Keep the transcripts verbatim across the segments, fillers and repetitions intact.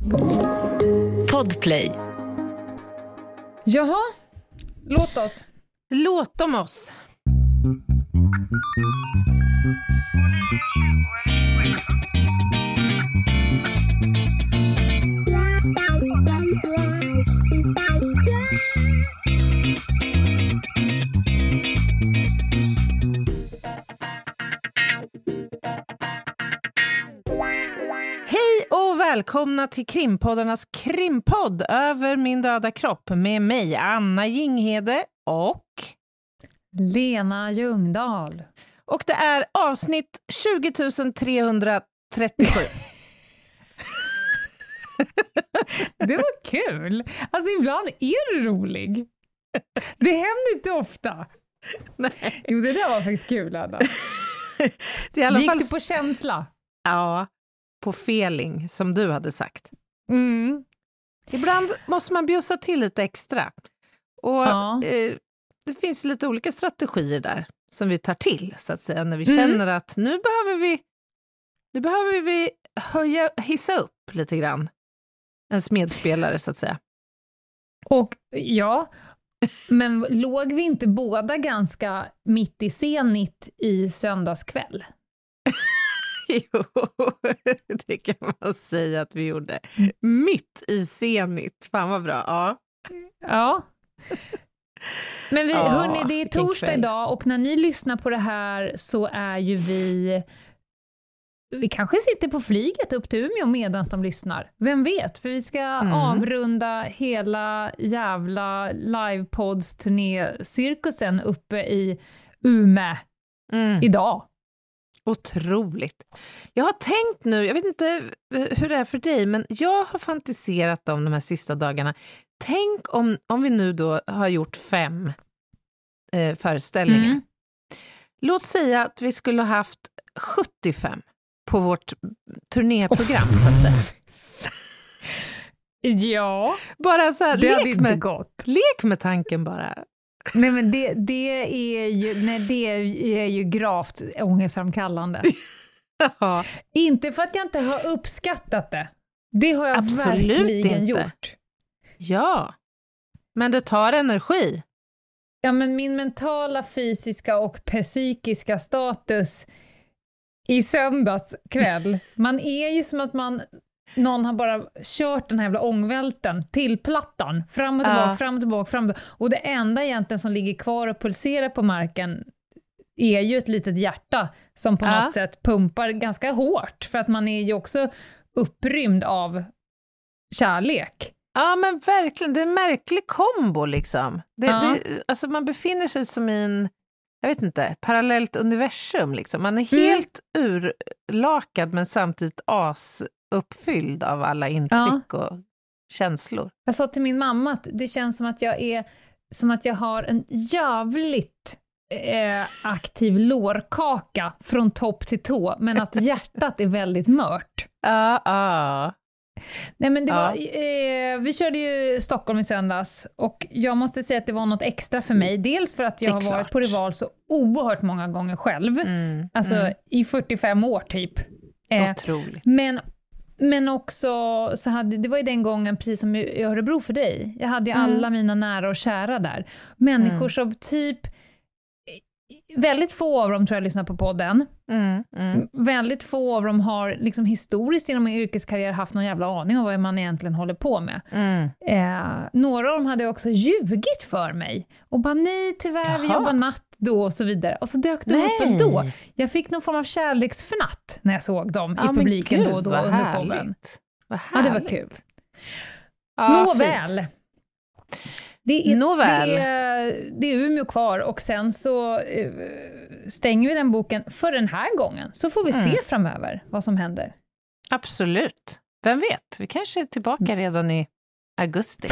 Podplay. Jaha, låt oss. Låt om oss. Hej och välkomna till Krimpoddarnas krimpodd Över min döda kropp med mig, Anna Jinghede och Lena Ljungdahl. Och det är avsnitt tjugo trehundratrettiosju. Det var kul. Alltså ibland är du rolig. Det händer inte ofta. Nej. Jo, det där var faktiskt kul, Anna. Det är i alla Gick fall... du på känsla? Ja, på feeling, som du hade sagt. Mm. Ibland måste man bjussa till lite extra. Och Ja. eh, det finns lite olika strategier där som vi tar till, så att säga, när vi Mm. känner att nu behöver vi nu behöver vi höja, hissa upp lite grann ens medspelare, så att säga. Och ja, men låg vi inte båda ganska mitt i senit i söndagskväll? Jo, det kan man säga att vi gjorde. Mitt i senit. Fan vad bra, ja. Ja. Men vi, Ja, hörni, det är vilken torsdag kväll. idag och när ni lyssnar på det här så är ju vi... Vi kanske sitter på flyget upp till Umeå medan de lyssnar. Vem vet? För vi ska Mm. avrunda hela jävla livepods-turné-cirkusen uppe i Umeå Mm. idag. Otroligt. Jag har tänkt nu, jag vet inte hur det är för dig, men jag har fantiserat om de här sista dagarna. Tänk om, om vi nu då har gjort fem eh, föreställningar. Mm. Låt säga att vi skulle ha haft sjuttiofem på vårt turnéprogram, så att säga. Ja, Bara så här, det hade lek inte med, gått. lek med tanken bara. Nej, men det, det, är ju, nej, det är ju gravt ångestframkallande. Ja, Inte för att jag inte har uppskattat det. Det har jag Absolut verkligen inte. gjort. ja, men det tar energi. Ja, men min mentala, fysiska och psykiska status i söndags kväll. Man är ju som att man någon har bara kört den här jävla ångvälten till plattan. Fram och tillbaka, Ja. fram och tillbaka, fram och tillbaka. Och det enda egentligen som ligger kvar och pulserar på marken är ju ett litet hjärta som på Ja. något sätt pumpar ganska hårt. För att man är ju också upprymd av kärlek. Ja, men verkligen, det är en märklig kombo liksom. Det, Ja. det, alltså man befinner sig som i en, jag vet inte, ett parallellt universum liksom. Man är Mm. helt urlakad men samtidigt asuppfylld av alla intryck och känslor. Jag sa till min mamma att det känns som att jag är som att jag har en jävligt eh, aktiv lårkaka från topp till tå, men att hjärtat är väldigt mört. Ja, ja. Nej, men det Ja. var, eh, vi körde ju Stockholm i söndags och jag måste säga att det var något extra för mig. Dels för att jag Det är har klart. varit på Rival så oerhört många gånger själv. Mm, Alltså mm. i fyrtiofem år typ. Eh, Otroligt. Men, men också, så hade, det var ju den gången, precis som i Örebro för dig, jag hade ju Mm. alla mina nära och kära där. Människor Mm. som typ, väldigt få av dem tror jag lyssnar på podden. Mm, mm. Väldigt få av dem har liksom historiskt genom min yrkeskarriär haft någon jävla aning om vad man egentligen håller på med. Mm. Eh, några av dem hade också ljugit för mig. Och bara, nej tyvärr, vi Jaha. jobbar natt då och så vidare. Och så dök de upp Nej. ändå. Jag fick någon form av kärleksfnatt när jag såg dem Ja, i men publiken gud, då och då vad under härligt. showen. Vad Ja, det var härligt. kul. Ja, Nåväl. fint. Det är, Nåväl. det, är, det är Umeå kvar och sen så eh, stänger vi den boken för den här gången. Så får vi Mm. se framöver vad som händer. Absolut. Vem vet, vi kanske är tillbaka redan i augusti.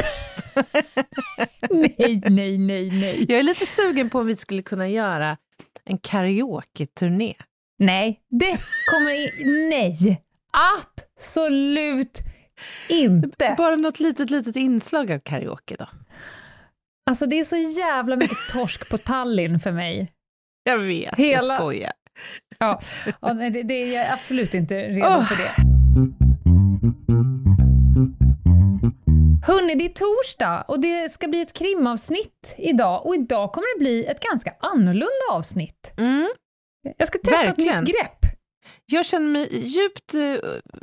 Nej, nej, nej, nej. Jag är lite sugen på om vi skulle kunna göra en karaoke-turné. Nej, det kommer i, nej. Absolut inte. Bara något litet, litet inslag av karaoke då. Alltså det är så jävla mycket torsk på Tallinn för mig. Jag vet, Hela- jag skojar. Ja, ja nej, det, det är jag absolut inte redo Åh. för det. Hörrni, det är torsdag och det ska bli ett krimavsnitt idag. Och idag kommer det bli ett ganska annorlunda avsnitt. Mm. Jag ska testa Verkligen. ett nytt grepp. Jag känner mig djupt uh,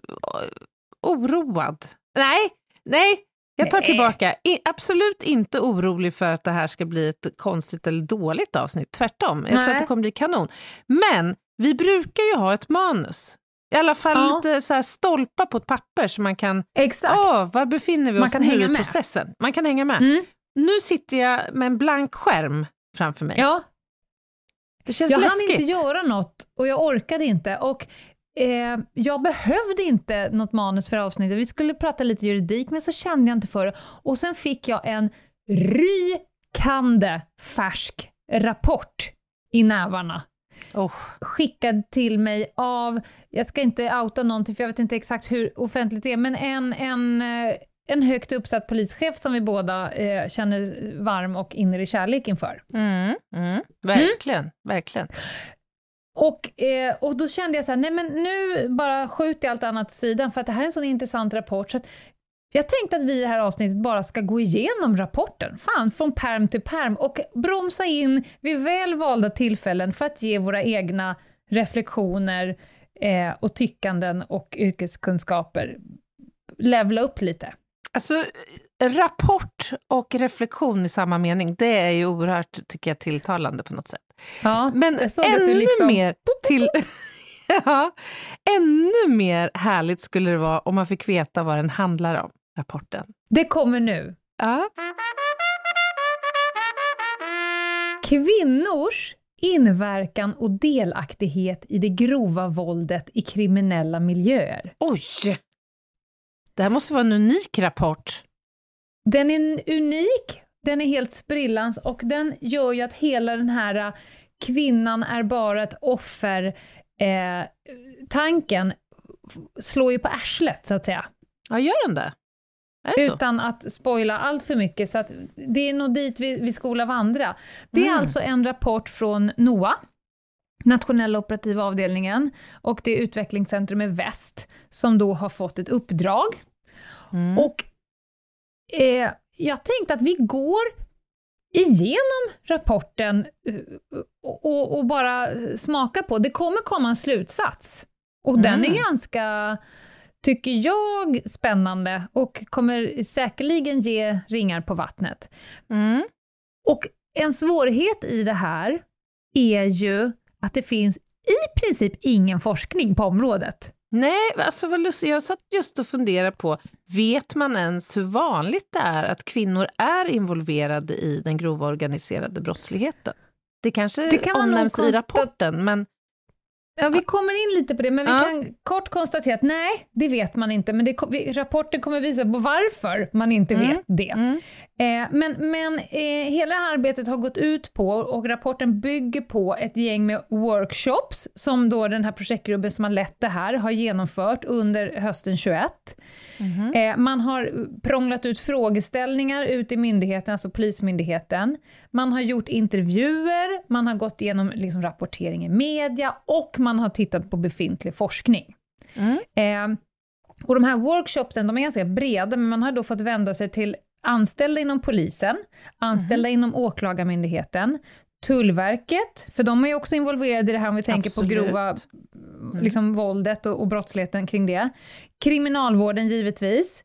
oroad. Nej, nej, jag tar Nej. tillbaka. I, absolut inte orolig för att det här ska bli ett konstigt eller dåligt avsnitt. Tvärtom, jag Nej. tror att det kommer bli kanon. Men vi brukar ju ha ett manus. I alla fall Ja. lite så här stolpar på ett papper så man kan... Exakt. Åh, var befinner vi Man oss kan nu hänga i med. processen? Man kan hänga med. Mm. Nu sitter jag med en blank skärm framför mig. Ja, Det känns jag hann läskigt. inte göra något och jag orkade inte. Och eh, jag behövde inte något manus för avsnittet. Vi skulle prata lite juridik, men så kände jag inte för det. Och sen fick jag en rykande färsk rapport i nävarna. Oh. Skickad till mig av, jag ska inte outa någonting för jag vet inte exakt hur offentligt det är, men en, en, en högt uppsatt polischef som vi båda eh, känner varm och inre kärlek inför. Mm, mm, verkligen, mm. verkligen. Och, eh, och då kände jag så här, nej men nu bara skjut i allt annat sidan för att det här är en sån intressant rapport så att jag tänkte att vi i det här avsnittet bara ska gå igenom rapporten, fan, från perm till perm och bromsa in vid väl valda tillfällen för att ge våra egna reflektioner eh, och tyckanden och yrkeskunskaper levla upp lite. Alltså, rapport och reflektion i samma mening, det är ju oerhört, tycker jag, tilltalande på något sätt. Ja, men ännu liksom... mer till... ja, ännu mer härligt skulle det vara om man fick veta vad den handlar om, rapporten. Det kommer nu. Ja. Kvinnors inverkan och delaktighet i det grova våldet i kriminella miljöer. Oj! Det här måste vara en unik rapport. Den är unik, den är helt sprillans och den gör ju att hela den här kvinnan är bara ett offer eh, tanken slår ju på arslet så att säga. Ja, gör den det? Är det Utan så? att spoila allt för mycket så att det är nog dit vi, vi skola vandra. Det är Mm. alltså en rapport från N O A, Nationella operativa avdelningen, och det är Utvecklingscentrum i Väst som då har fått ett uppdrag. Mm. Och eh, jag tänkte att vi går igenom rapporten uh, och, och, och bara smakar på. Det kommer komma en slutsats. Och Mm. den är ganska, tycker jag, spännande och kommer säkerligen ge ringar på vattnet. Mm. Och en svårighet i det här är ju att det finns i princip ingen forskning på området. Nej, alltså vad lustigt. Jag satt just och funderade på, vet man ens hur vanligt det är att kvinnor är involverade i den grova organiserade brottsligheten? Det kanske Det kan man omnämns nog i konsta- rapporten, men... Ja, vi kommer in lite på det, men vi Ja. kan kort konstatera att nej, det vet man inte, men det, vi, rapporten kommer visa på varför man inte Mm. vet det. Mm. Eh, men men eh, hela det här arbetet har gått ut på, och rapporten bygger på ett gäng med workshops som då den här projektgruppen som har lett det här har genomfört under hösten tjugoett. Mm. Eh, man har prånglat ut frågeställningar ut i myndigheten, alltså polismyndigheten. Man har gjort intervjuer, man har gått igenom liksom rapportering i media och man har tittat på befintlig forskning. Mm. Eh, och de här workshopsen, de är ganska breda, men man har då fått vända sig till anställda inom polisen, anställda Mm. inom åklagarmyndigheten, Tullverket, för de är ju också involverade i det här om vi tänker Absolut. på grova Mm. liksom, våldet och, och brottsligheten kring det. Kriminalvården givetvis,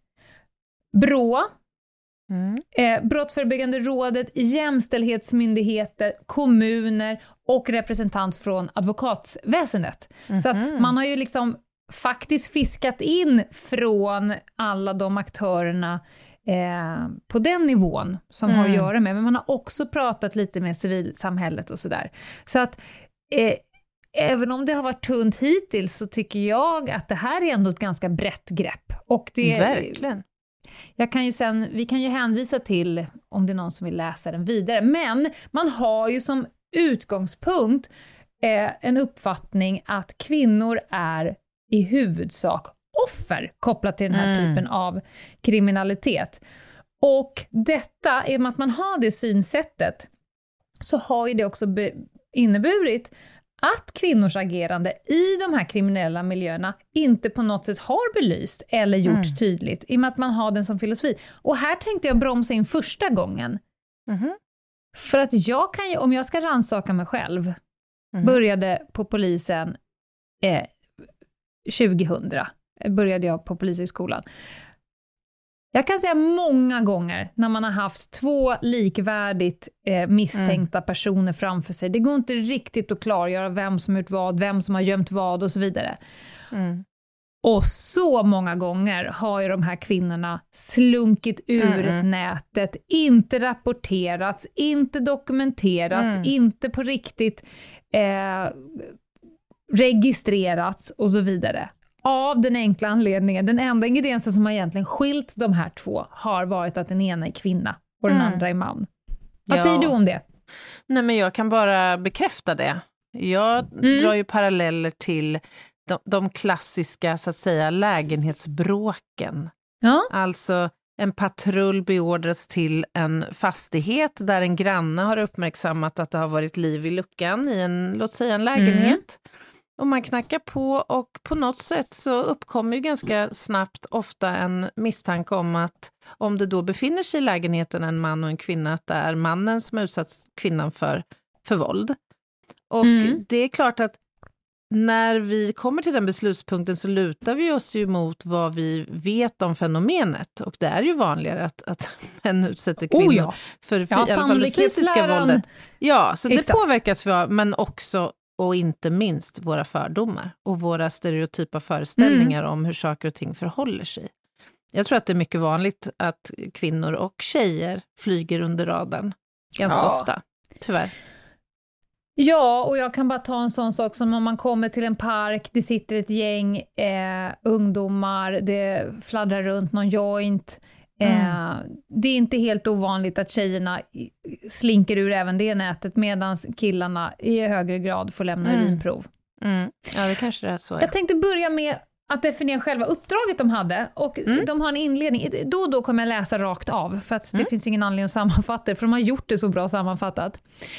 Brå, Mm. eh, Brottsförebyggande rådet, jämställdhetsmyndigheter, kommuner och representant från advokatsväsendet. Mm. Så att man har ju liksom faktiskt fiskat in från alla de aktörerna eh, på den nivån som Mm. har att göra med, men man har också pratat lite med civilsamhället och sådär. Så att eh, även om det har varit tunt hittills så tycker jag att det här är ändå ett ganska brett grepp. Och det, Verkligen. jag kan ju sen, vi kan ju hänvisa till om det är någon som vill läsa den vidare, men man har ju som utgångspunkt eh, en uppfattning att kvinnor är i huvudsak offer kopplat till den här Mm. typen av kriminalitet. Och detta, i och med att man har det synsättet, så har ju det också be- inneburit att kvinnors agerande i de här kriminella miljöerna inte på något sätt har belyst eller gjort mm. tydligt, i och med att man har den som filosofi. Och här tänkte jag bromsa in första gången. Mm. För att jag kan ju, om jag ska rannsaka mig själv, mm. började på polisen eh, tjugohundra, började jag på polishögskolan. Jag kan säga många gånger när man har haft två likvärdigt eh, misstänkta mm. personer framför sig. Det går inte riktigt att klargöra vem som har gjort vad, vem som har gömt vad och så vidare. Mm. Och så många gånger har ju de här kvinnorna slunkit ur mm. nätet, inte rapporterats, inte dokumenterats, mm. inte på riktigt eh, registrerats och så vidare. Av den enkla anledningen, den enda ingrediensen som har egentligen skilt de här två har varit att den ena är kvinna och den mm. andra är man. Vad ja. säger du om det? Nej, men jag kan bara bekräfta det. Jag mm. drar ju paralleller till de, de klassiska, så att säga, lägenhetsbråken. Ja. Alltså en patrull beordras till en fastighet där en granne har uppmärksammat att det har varit liv i luckan i en, låt säga en lägenhet. Mm. Och man knackar på och på något sätt så uppkommer ju ganska snabbt ofta en misstanke om att om det då befinner sig i lägenheten en man och en kvinna, att det är mannen som har utsatt kvinnan för, för våld. Och mm. det är klart att när vi kommer till den beslutspunkten så lutar vi oss ju mot vad vi vet om fenomenet. Och det är ju vanligare att, att män utsätter kvinnor oh ja. för ja, i alla fall det fysiska våldet. Ja, så Exakt. Det påverkas vi av, men också och inte minst våra fördomar och våra stereotypa föreställningar mm. om hur saker och ting förhåller sig. Jag tror att det är mycket vanligt att kvinnor och tjejer flyger under radarn ganska ja. ofta, tyvärr. Ja, och jag kan bara ta en sån sak som om man kommer till en park, det sitter ett gäng eh, ungdomar, det fladdrar runt någon joint. Mm. Eh, det är inte helt ovanligt att tjejerna slinker ur även det nätet medan killarna i högre grad får lämna mm. urinprov. Mm. Ja, det kanske det är så. Ja. Jag tänkte börja med att definiera själva uppdraget de hade och mm. de har en inledning. Då och då kommer jag läsa rakt av för att mm. det finns ingen anledning att sammanfatta det, för de har gjort det så bra sammanfattat.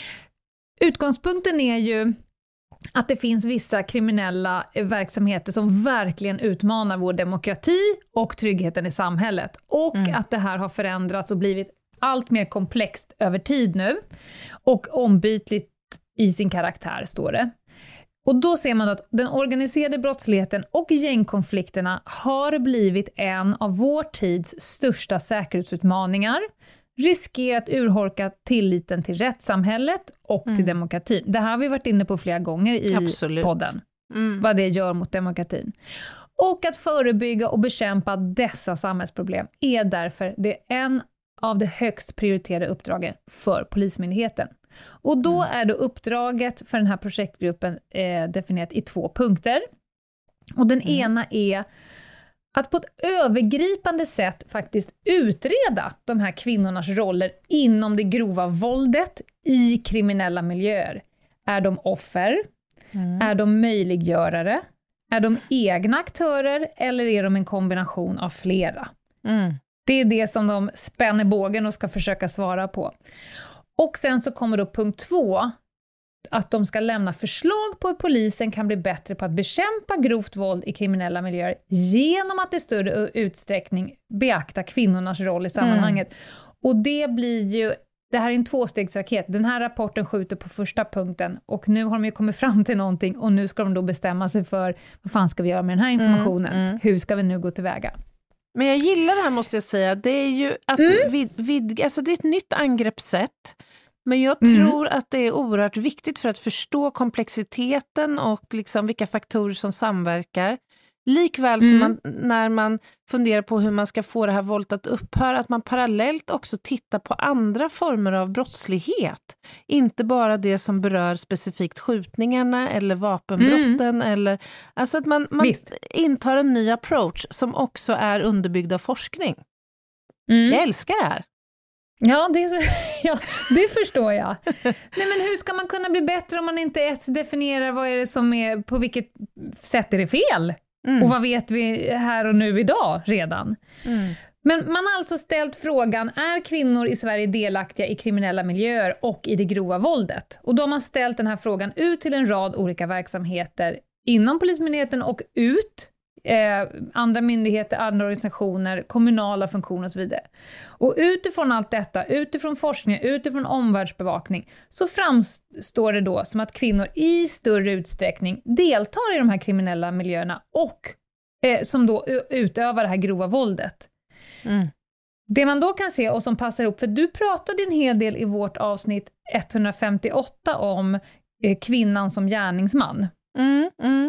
Utgångspunkten är ju att det finns vissa kriminella verksamheter som verkligen utmanar vår demokrati och tryggheten i samhället. Och mm. att det här har förändrats och blivit allt mer komplext över tid nu. Och ombytligt i sin karaktär, står det. Och då ser man att den organiserade brottsligheten och gängkonflikterna har blivit en av vår tids största säkerhetsutmaningar. Riskerar att urholka tilliten till rättssamhället och mm. till demokratin. Det här har vi varit inne på flera gånger i Absolut. podden. Mm. Vad det gör mot demokratin. Och att förebygga och bekämpa dessa samhällsproblem är därför det en av de högst prioriterade uppdragen för Polismyndigheten. Och då mm. är det uppdraget för den här projektgruppen eh, definierat i två punkter. Och den mm. ena är att på ett övergripande sätt faktiskt utreda de här kvinnornas roller inom det grova våldet i kriminella miljöer. Är de offer? Mm. Är de möjliggörare? Är de egna aktörer? Eller är de en kombination av flera? Mm. Det är det som de spänner bågen och ska försöka svara på. Och sen så kommer då punkt två. Att de ska lämna förslag på hur polisen kan bli bättre på att bekämpa grovt våld i kriminella miljöer genom att i större utsträckning beakta kvinnornas roll i sammanhanget. Mm. Och det blir ju, det här är en tvåstegsraket. Den här rapporten skjuter på första punkten och nu har de ju kommit fram till någonting och nu ska de då bestämma sig för vad fan ska vi göra med den här informationen? Mm, mm. Hur ska vi nu gå tillväga? Men jag gillar det här, måste jag säga. Det är ju att mm. vid, vid, alltså det är ett nytt angreppssätt. Men jag mm. tror att det är oerhört viktigt för att förstå komplexiteten och liksom vilka faktorer som samverkar. Likväl som mm. man, när man funderar på hur man ska få det här våldet att upphöra, att man parallellt också tittar på andra former av brottslighet. Inte bara det som berör specifikt skjutningarna eller vapenbrotten. Mm. Eller, alltså att man, man intar en ny approach som också är underbyggd av forskning. Mm. Jag älskar det här. Ja det, är så, ja, det förstår jag. Nej, men hur ska man kunna bli bättre om man inte ens definierar vad är det som är, på vilket sätt är det fel? Mm. Och vad vet vi här och nu idag redan? Mm. Men man har alltså ställt frågan, är kvinnor i Sverige delaktiga i kriminella miljöer och i det grova våldet? Och då har man ställt den här frågan ut till en rad olika verksamheter inom Polismyndigheten och ut, eh, andra myndigheter, andra organisationer, kommunala funktioner och så vidare. Och utifrån allt detta, utifrån forskning, utifrån omvärldsbevakning, så framstår det då som att kvinnor i större utsträckning deltar i de här kriminella miljöerna och eh, som då utövar det här grova våldet. Mm. Det man då kan se och som passar ihop, för du pratade en hel del i vårt avsnitt etthundrafemtioåtta om eh, kvinnan som gärningsman. Mm, mm.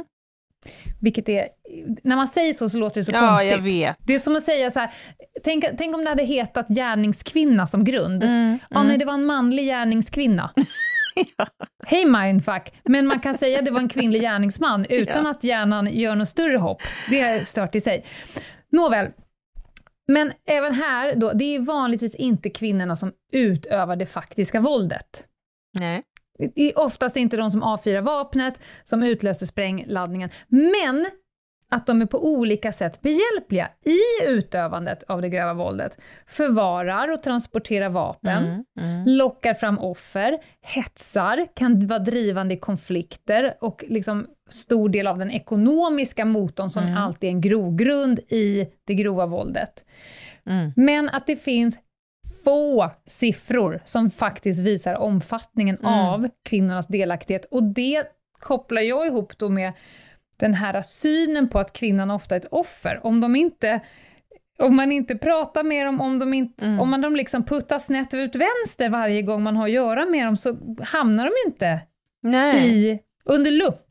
Vilket är, när man säger så så låter det så ja, konstigt. Jag vet. Det är som att säga så här, tänk, tänk om det hade hetat gärningskvinna som grund. Mm, ja, mm. nej, det var en manlig gärningskvinna. ja. Hej mindfuck, men man kan säga att det var en kvinnlig gärningsman utan ja. att hjärnan gör något större hopp. Det är stört i sig. Nåväl. Men även här då, det är vanligtvis inte kvinnorna som utövar det faktiska våldet. Nej. Det är oftast inte de som avfyrar vapnet, som utlöser sprängladdningen. Men att de är på olika sätt behjälpliga i utövandet av det grova våldet. Förvarar och transporterar vapen, mm, mm. lockar fram offer, hetsar, kan vara drivande i konflikter och liksom stor del av den ekonomiska motorn som mm. alltid är en grogrund i det grova våldet. Mm. Men att det finns få siffror som faktiskt visar omfattningen mm. av kvinnornas delaktighet. Och det kopplar jag ihop då med den här synen på att kvinnan ofta är ett offer. Om de inte, om man inte pratar med dem, om de inte, mm. om man de liksom puttar snett ut vänster varje gång man har att göra med dem, så hamnar de inte Nej. i under lupp.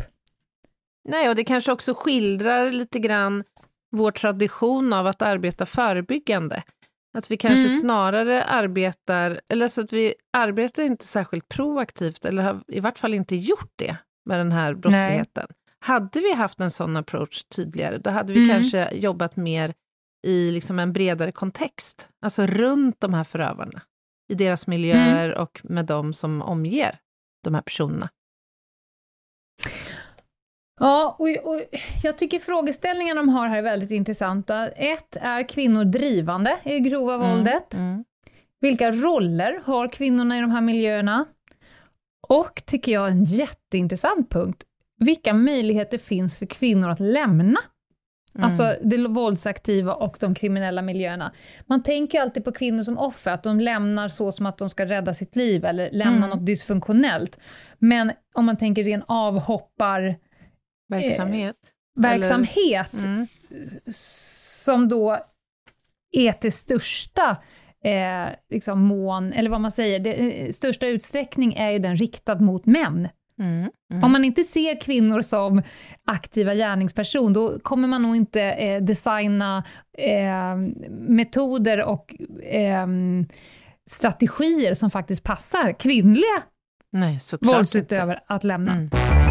Nej, och det kanske också skildrar lite grann vår tradition av att arbeta förebyggande. Att vi kanske mm. snarare arbetar, eller så att vi arbetar inte särskilt proaktivt, eller har i vart fall inte gjort det med den här brottsligheten. Nej. Hade vi haft en sån approach tydligare, då hade vi mm. kanske jobbat mer i liksom en bredare kontext. Alltså runt de här förövarna. I deras miljöer mm. och med de som omger de här personerna. Ja, och, och jag tycker frågeställningarna de har här är väldigt intressanta. Ett, är kvinnor drivande i det grova mm. våldet? Mm. Vilka roller har kvinnorna i de här miljöerna? Och tycker jag en jätteintressant punkt. Vilka möjligheter finns för kvinnor att lämna? Mm. Alltså det våldsaktiva och de kriminella miljöerna. Man tänker ju alltid på kvinnor som offer, att de lämnar så som att de ska rädda sitt liv eller lämna mm. något dysfunktionellt. Men om man tänker ren avhoppar verksamhet, eh, verksamhet mm. som då är till största eh, liksom mån, eller vad man säger, det, största utsträckning är ju den riktad mot män. Mm, mm. Om man inte ser kvinnor som aktiva gärningsperson, då kommer man nog inte eh, designa eh, metoder och eh, strategier som faktiskt passar kvinnliga Nej, våldsutövare att lämna. Mm.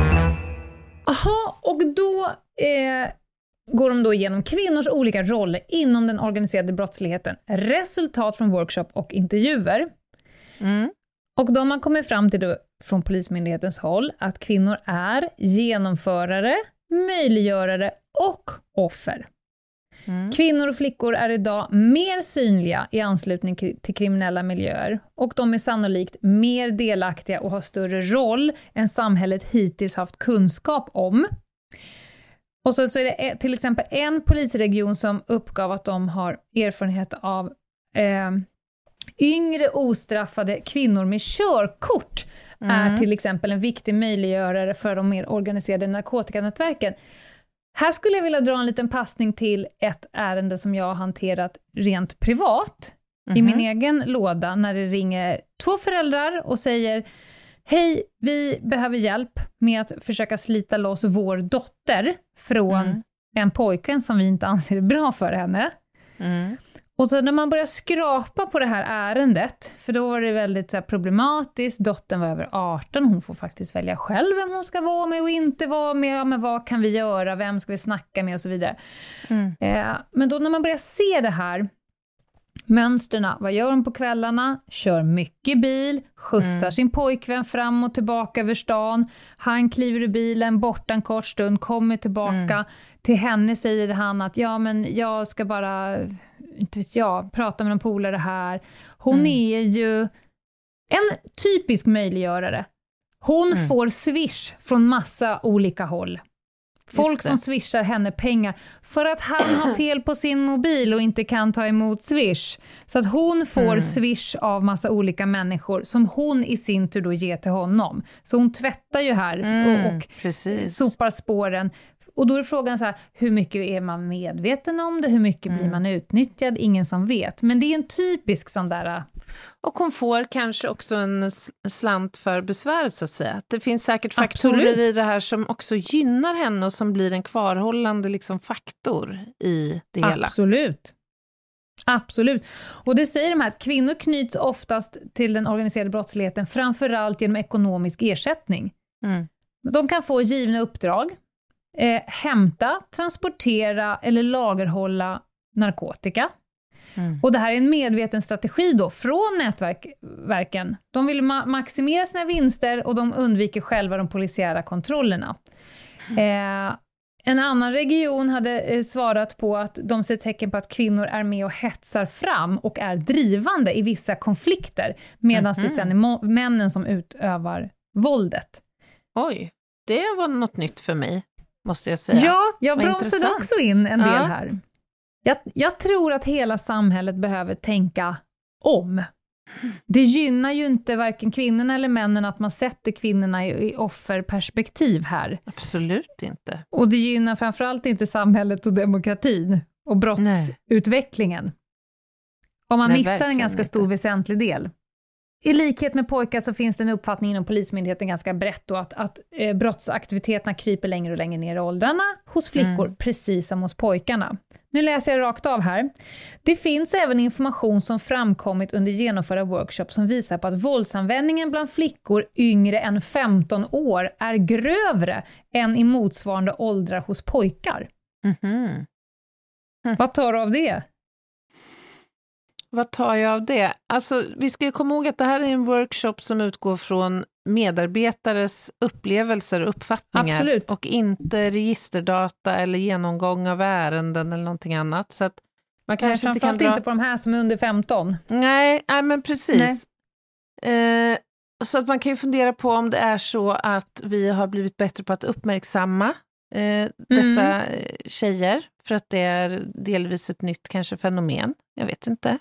Aha, och då eh, går de då igenom kvinnors olika roller inom den organiserade brottsligheten. Resultat från workshop och intervjuer. Mm. Och då har man kommit fram till då, från Polismyndighetens håll, att kvinnor är genomförare, möjliggörare och offer. Mm. Kvinnor och flickor är idag mer synliga i anslutning till kriminella miljöer, och de är sannolikt mer delaktiga och har större roll än samhället hittills haft kunskap om. Och så, så är det till exempel en polisregion som uppgav att de har erfarenhet av eh, yngre ostraffade kvinnor med körkort mm. är till exempel en viktig möjliggörare för de mer organiserade narkotikanätverken. Här skulle jag vilja dra en liten passning till ett ärende som jag har hanterat rent privat mm-hmm. i min egen låda, när det ringer två föräldrar och säger: hej, vi behöver hjälp med att försöka slita loss vår dotter från mm. en pojkvän som vi inte anser är bra för henne. Mm. Och så när man börjar skrapa på det här ärendet, för då var det väldigt så här problematiskt, dottern var över arton, hon får faktiskt välja själv vem hon ska vara med och inte vara med, ja, men vad kan vi göra, vem ska vi snacka med och så vidare. Mm. Eh, men då när man börjar se det här, mönsterna, vad gör hon på kvällarna? Kör mycket bil, skjutsar mm. sin pojkvän fram och tillbaka över stan. Han kliver ur bilen, borta en kort stund, kommer tillbaka. Mm. Till henne säger han att ja, men jag ska bara inte vet jag, pratar med någon polare här. Hon Mm. är ju en typisk möjliggörare. Hon Mm. får swish från massa olika håll. Folk det. som swishar henne pengar för att han har fel på sin mobil och inte kan ta emot swish. Så att hon får Mm. swish av massa olika människor som hon i sin tur då ger till honom. Så hon tvättar ju här Mm, och, och precis. sopar spåren. Och då är frågan så här, hur mycket är man medveten om det? Hur mycket Mm. blir man utnyttjad? Ingen som vet. Men det är en typisk sån där... Och hon får kanske också en s- slant för besvär, så att säga. Det finns säkert faktorer Absolut. i det här som också gynnar henne och som blir en kvarhållande liksom, faktor i det hela. Absolut. Absolut. Och det säger de här att kvinnor knyts oftast till den organiserade brottsligheten framförallt genom ekonomisk ersättning. Mm. De kan få givna uppdrag, eh, hämta, transportera eller lagerhålla narkotika. Mm. Och det här är en medveten strategi då från nätverken. De vill ma- maximera sina vinster och de undviker själva de polisiära kontrollerna. Eh, en annan region hade eh, svarat på att de ser tecken på att kvinnor är med och hetsar fram och är drivande i vissa konflikter, medan Mhm. det sen är mo- männen som utövar våldet. Oj, det var något nytt för mig, måste jag säga. Ja, jag Vad bromsade intressant. också in en del Ja. här. Jag, jag tror att hela samhället behöver tänka om. Det gynnar ju inte varken kvinnorna eller männen att man sätter kvinnorna i, i offerperspektiv här. Absolut inte. Och det gynnar framförallt inte samhället och demokratin och brottsutvecklingen. Om man Nej, missar en verkligen ganska inte. stor väsentlig del. I likhet med pojkar så finns det en uppfattning inom polismyndigheten ganska brett då att, att eh, brottsaktiviteterna kryper längre och längre ner i åldrarna hos flickor, Mm. precis som hos pojkarna. Nu läser jag rakt av här. Det finns även information som framkommit under genomförda workshop som visar på att våldsanvändningen bland flickor yngre än femton år är grövre än i motsvarande åldrar hos pojkar. Mhm. Vad tar du av det? Vad tar jag av det? Alltså, vi ska ju komma ihåg att det här är en workshop som utgår från medarbetares upplevelser och uppfattningar. Absolut. Och inte registerdata eller genomgång av ärenden eller någonting annat. Så att man kanske inte kan Framförallt dra... inte på de här som är under femton. Nej, nej men precis. Eh, så att man kan ju fundera på om det är så att vi har blivit bättre på att uppmärksamma eh, dessa Mm. tjejer. För att det är delvis ett nytt kanske fenomen. Jag vet inte.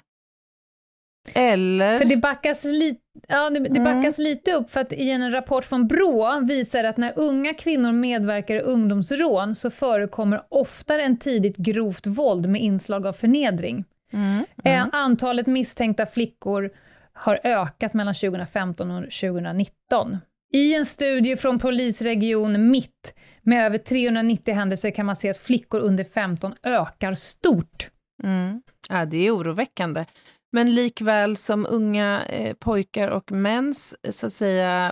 Eller... För det backas, li- ja, det, det backas mm. lite upp för att i en rapport från Brå visar att när unga kvinnor medverkar i ungdomsrån så förekommer oftare än tidigt grovt våld med inslag av förnedring. Mm. Eh, Mm. antalet misstänkta flickor har ökat mellan tjugohundrafemton och tjugohundranitton. I en studie från polisregion Mitt med över trehundranittio händelser kan man se att flickor under femton ökar stort. Mm. Ja, det är oroväckande. Men likväl som unga eh, pojkar och mäns så att säga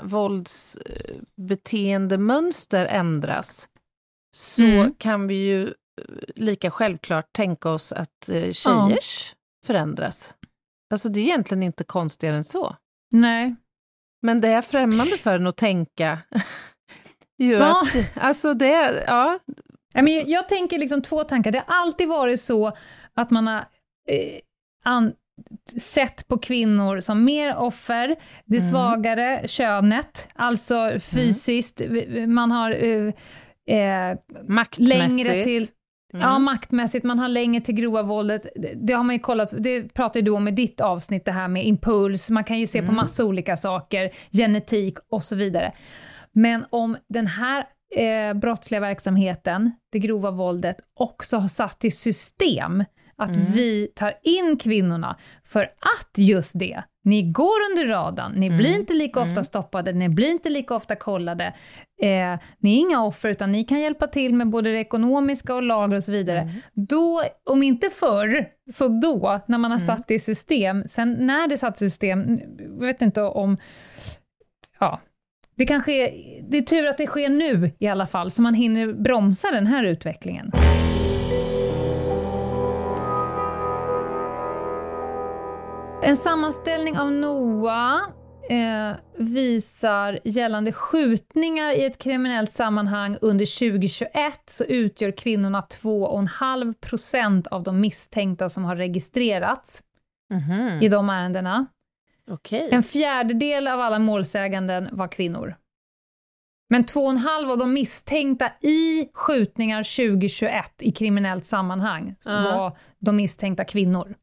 våldsbeteendemönster ändras så Mm. kan vi ju eh, lika självklart tänka oss att eh, tjejers ja. förändras. Alltså det är egentligen inte konstigare än så. Nej. Men det är främmande för en att tänka. ju Ja. att, alltså det, ja. Jag, men, jag tänker liksom två tankar. Det har alltid varit så att man har eh, an, sett på kvinnor som mer offer, det Mm. svagare könet, alltså fysiskt, mm. man har eh, eh, längre till Mm. ja, maktmässigt, man har längre till grova våldet. Det, det har man ju kollat, det pratade du om i ditt avsnitt, det här med impuls, man kan ju se mm. på massa olika saker, genetik och så vidare. Men om den här eh, brottsliga verksamheten, det grova våldet, också har satt i system att mm. vi tar in kvinnorna för att just det, ni går under radarn, ni mm. blir inte lika ofta mm. stoppade, ni blir inte lika ofta kollade, eh, ni är inga offer utan ni kan hjälpa till med både det ekonomiska och lager och så vidare. Mm. Då, om inte förr, så då, när man har mm. satt det i system, sen när det satt i system, jag vet inte om, ja, det kan ske, det är tur att det sker nu i alla fall, så man hinner bromsa den här utvecklingen. En sammanställning av N O A eh, visar gällande skjutningar i ett kriminellt sammanhang under tjugohundratjugoett så utgör kvinnorna två komma fem procent av de misstänkta som har registrerats Mhm. i de ärendena. Okej. En fjärdedel av alla målsäganden var kvinnor. Men två komma fem av de misstänkta i skjutningar tjugohundratjugoett i kriminellt sammanhang Ja. var de misstänkta kvinnor.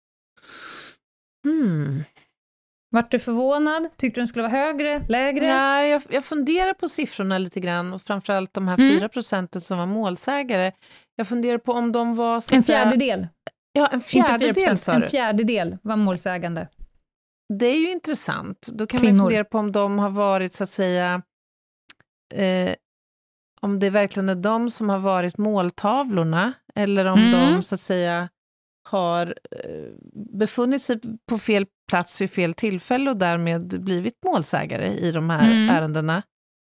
Hmm. Vart du förvånad? Tyckte du den skulle vara högre, lägre? Ja, jag, jag funderar på siffrorna lite grann, och framförallt de här Mm. fyra procenten som var målsägare. Jag funderar på om de var... Så En att säga- fjärdedel. Ja, en Inte fyra fjärdedel procent, sa en du. fjärdedel var målsägande. Det är ju intressant. Då kan man Kvinnor. fundera på om de har varit, så att säga, eh, om det verkligen är de som har varit måltavlorna, eller om Mm. de, så att säga, har eh, befunnit sig på fel plats vid fel tillfälle och därmed blivit målsägare i de här Mm. ärendena.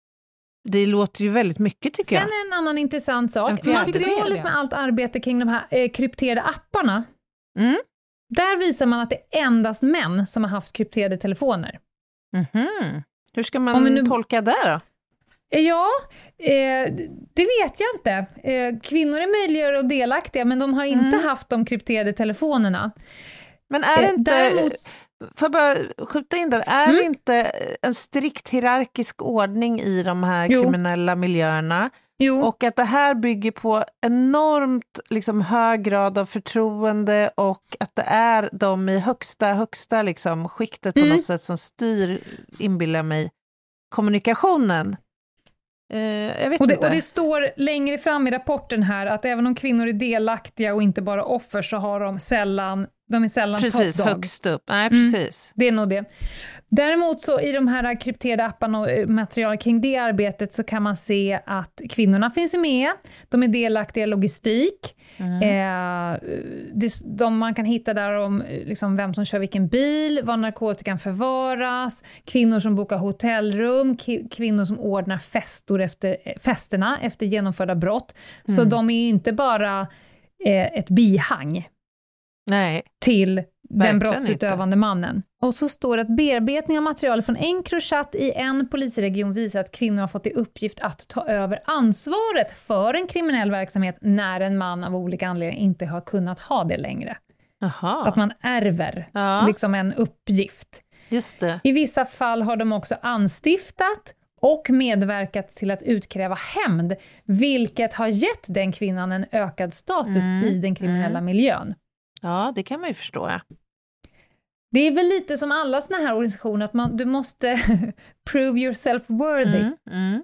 Det låter ju väldigt mycket, tycker Sen jag. en annan intressant En sak. fjärdedel, Materialet ja. med allt arbete kring de här eh, krypterade apparna, Mm. där visar man att det är endast män som har haft krypterade telefoner. Mhm. Hur ska Om man vi nu- tolka det då? Eh, Ja, eh, det vet jag inte. Eh, kvinnor är möjliga och delaktiga, men de har inte Mm. haft de krypterade telefonerna. Men är det Eh, inte, däremot- får jag bara skjuta in där, är Mm. det inte en strikt hierarkisk ordning i de här Jo. kriminella miljöerna? Jo, Och att det här bygger på enormt liksom, hög grad av förtroende, och att det är de i högsta, högsta liksom, skiktet på Mm. något sätt som styr, inbillar mig, kommunikationen. Eh, jag vet och det, inte. och det står längre fram i rapporten här att även om kvinnor är delaktiga och inte bara offer, så har de sällan, de är sällan Precis, top dog. högst upp. Nej, Mm. precis. Det är nog det. Däremot så i de här krypterade apparna och eh, material kring det arbetet så kan man se att kvinnorna finns med, de är delaktiga i logistik, Mm. eh, det, de man kan hitta där om eh, liksom vem som kör vilken bil, var narkotikan förvaras, kvinnor som bokar hotellrum, ki- kvinnor som ordnar festor efter, eh, festerna efter genomförda brott. Så Mm. de är ju inte bara eh, ett bihang Nej. till den Verkligen brottsutövande mannen. Och så står det att bearbetning av material från Encrochat i en polisregion visar att kvinnor har fått i uppgift att ta över ansvaret för en kriminell verksamhet när en man av olika anledningar inte har kunnat ha det längre. Jaha. Att man ärver Ja, liksom en uppgift. just det. I vissa fall har de också anstiftat och medverkat till att utkräva hämnd, vilket har gett den kvinnan en ökad status Mm, i den kriminella mm. miljön. Ja, det kan man ju förstå. Ja. Det är väl lite som alla såna här organisationer, att man, du måste prove yourself worthy. Mm, mm,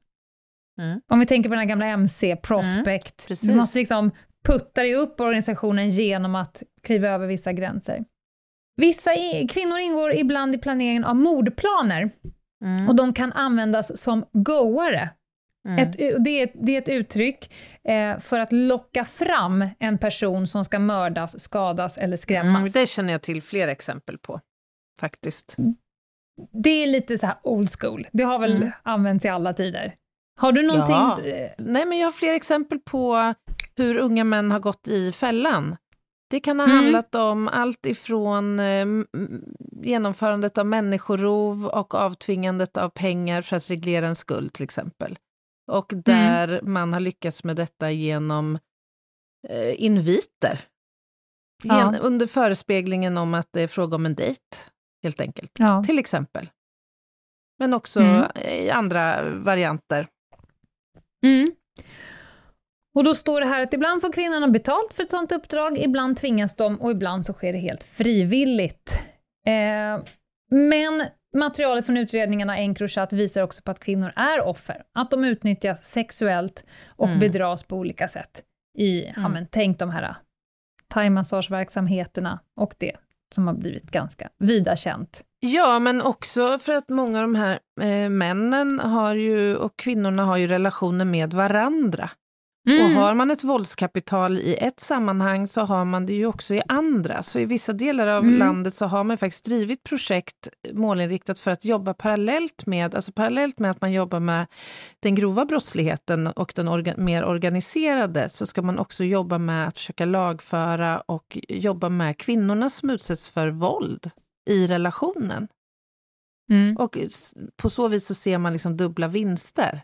mm. Om vi tänker på den här gamla M C, Prospect. precis. Du måste liksom putta dig upp organisationen genom att kliva över vissa gränser. Vissa i, kvinnor ingår ibland i planeringen av mordplaner, Mm. och de kan användas som goare. Mm. Ett, det, är, det är ett uttryck eh, för att locka fram en person som ska mördas, skadas eller skrämmas. Mm, det känner jag till fler exempel på, faktiskt. Det är lite så här old school. Det har väl Mm. använts i alla tider. Har du någonting... Ja. eh, Nej, men jag har fler exempel på hur unga män har gått i fällan. Det kan ha Mm. handlat om allt ifrån eh, m- genomförandet av människorov och avtvingandet av pengar för att reglera en skuld, till exempel. Och där man har lyckats med detta genom eh, inviter. Ja. Gen- under förespeglingen om att det är fråga om en dejt, helt enkelt. Ja. Till exempel. Men också Mm. i andra varianter. Mm. Och då står det här att ibland får kvinnorna betalt för ett sådant uppdrag, ibland tvingas de och ibland så sker det helt frivilligt. Eh, men materialet från utredningarna Encrochat visar också på att kvinnor är offer. Att de utnyttjas sexuellt och Mm. bedras på olika sätt i, ja men tänk de här thaimassageverksamheterna och det som har blivit ganska vida känt. Ja, men också för att många av de här eh, männen har ju, och kvinnorna har ju relationer med varandra. Mm. Och har man ett våldskapital i ett sammanhang så har man det ju också i andra. Så i vissa delar av Mm. landet så har man faktiskt drivit projekt målinriktat för att jobba parallellt med, alltså parallellt med att man jobbar med den grova brottsligheten och den orga, mer organiserade, så ska man också jobba med att försöka lagföra och jobba med kvinnorna som utsätts för våld i relationen. Mm. Och på så vis så ser man liksom dubbla vinster.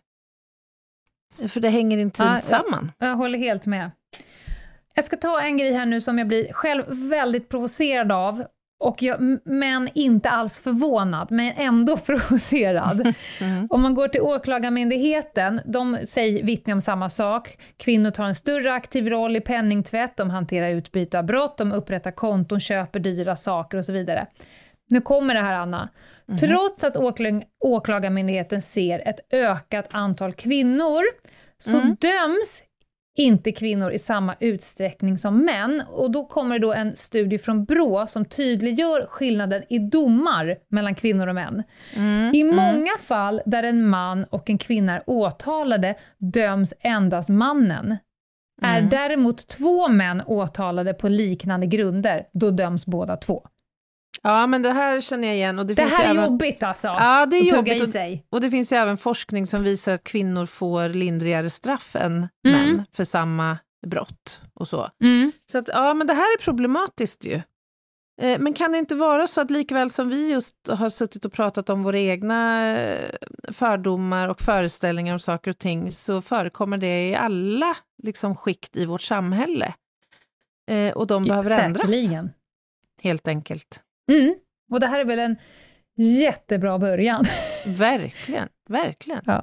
För det hänger intimt ja, samman. Jag, jag håller helt med. Jag ska ta en grej här nu som jag blir själv väldigt provocerad av. Och jag, men inte alls förvånad, men ändå provocerad. Mm. Om man går till åklagarmyndigheten, de säger vittnar om samma sak. Kvinnor tar en större aktiv roll i penningtvätt, de hanterar utbyte av brott, de upprättar konton, köper dyra saker och så vidare. Nu kommer det här, Anna. Mm. Trots att åklag- åklagarmyndigheten ser ett ökat antal kvinnor så mm. döms inte kvinnor i samma utsträckning som män. Och då kommer det då en studie från Brå som tydliggör skillnaden i domar mellan kvinnor och män. Mm, I många mm. fall där en man och en kvinna är åtalade döms endast mannen. Mm. Är däremot två män åtalade på liknande grunder, då döms båda två. Ja, men det här känner jag igen. Och det det finns här är även... jobbigt alltså. Ja, det är jobbigt. I sig. Och, och det finns ju även forskning som visar att kvinnor får lindrigare straff än mm. män för samma brott och så. Mm. Så att, ja, men det här är problematiskt ju. Eh, men kan det inte vara så att likväl som vi just har suttit och pratat om våra egna fördomar och föreställningar om saker och ting, så förekommer det i alla liksom skikt i vårt samhälle. Eh, och de behöver Säkerligen. ändras. Helt enkelt. Mm. Och det här är väl en jättebra början. Verkligen, verkligen. Ja.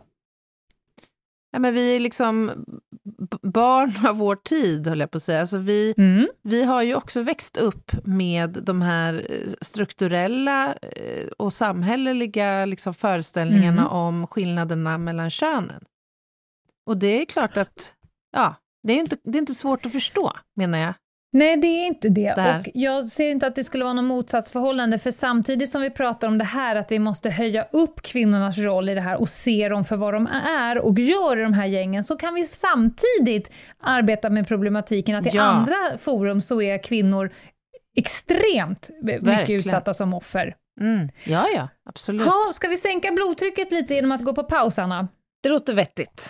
Ja, men vi är liksom b- barn av vår tid, höll jag på att säga. Alltså vi, mm. vi har ju också växt upp med de här strukturella och samhälleliga liksom föreställningarna mm. om skillnaderna mellan könen. Och det är klart att ja, det är inte, det är inte svårt att förstå, menar jag. Nej, det är inte det. Där. Och jag ser inte att det skulle vara något motsatsförhållande, för samtidigt som vi pratar om det här, att vi måste höja upp kvinnornas roll i det här och se dem för vad de är och gör i de här gängen, så kan vi samtidigt arbeta med problematiken att i ja. andra forum så är kvinnor extremt Verkligen. mycket utsatta som offer. Mm. Ja, ja, absolut. Ha, ska vi sänka blodtrycket lite genom att gå på paus, Anna? Det låter vettigt.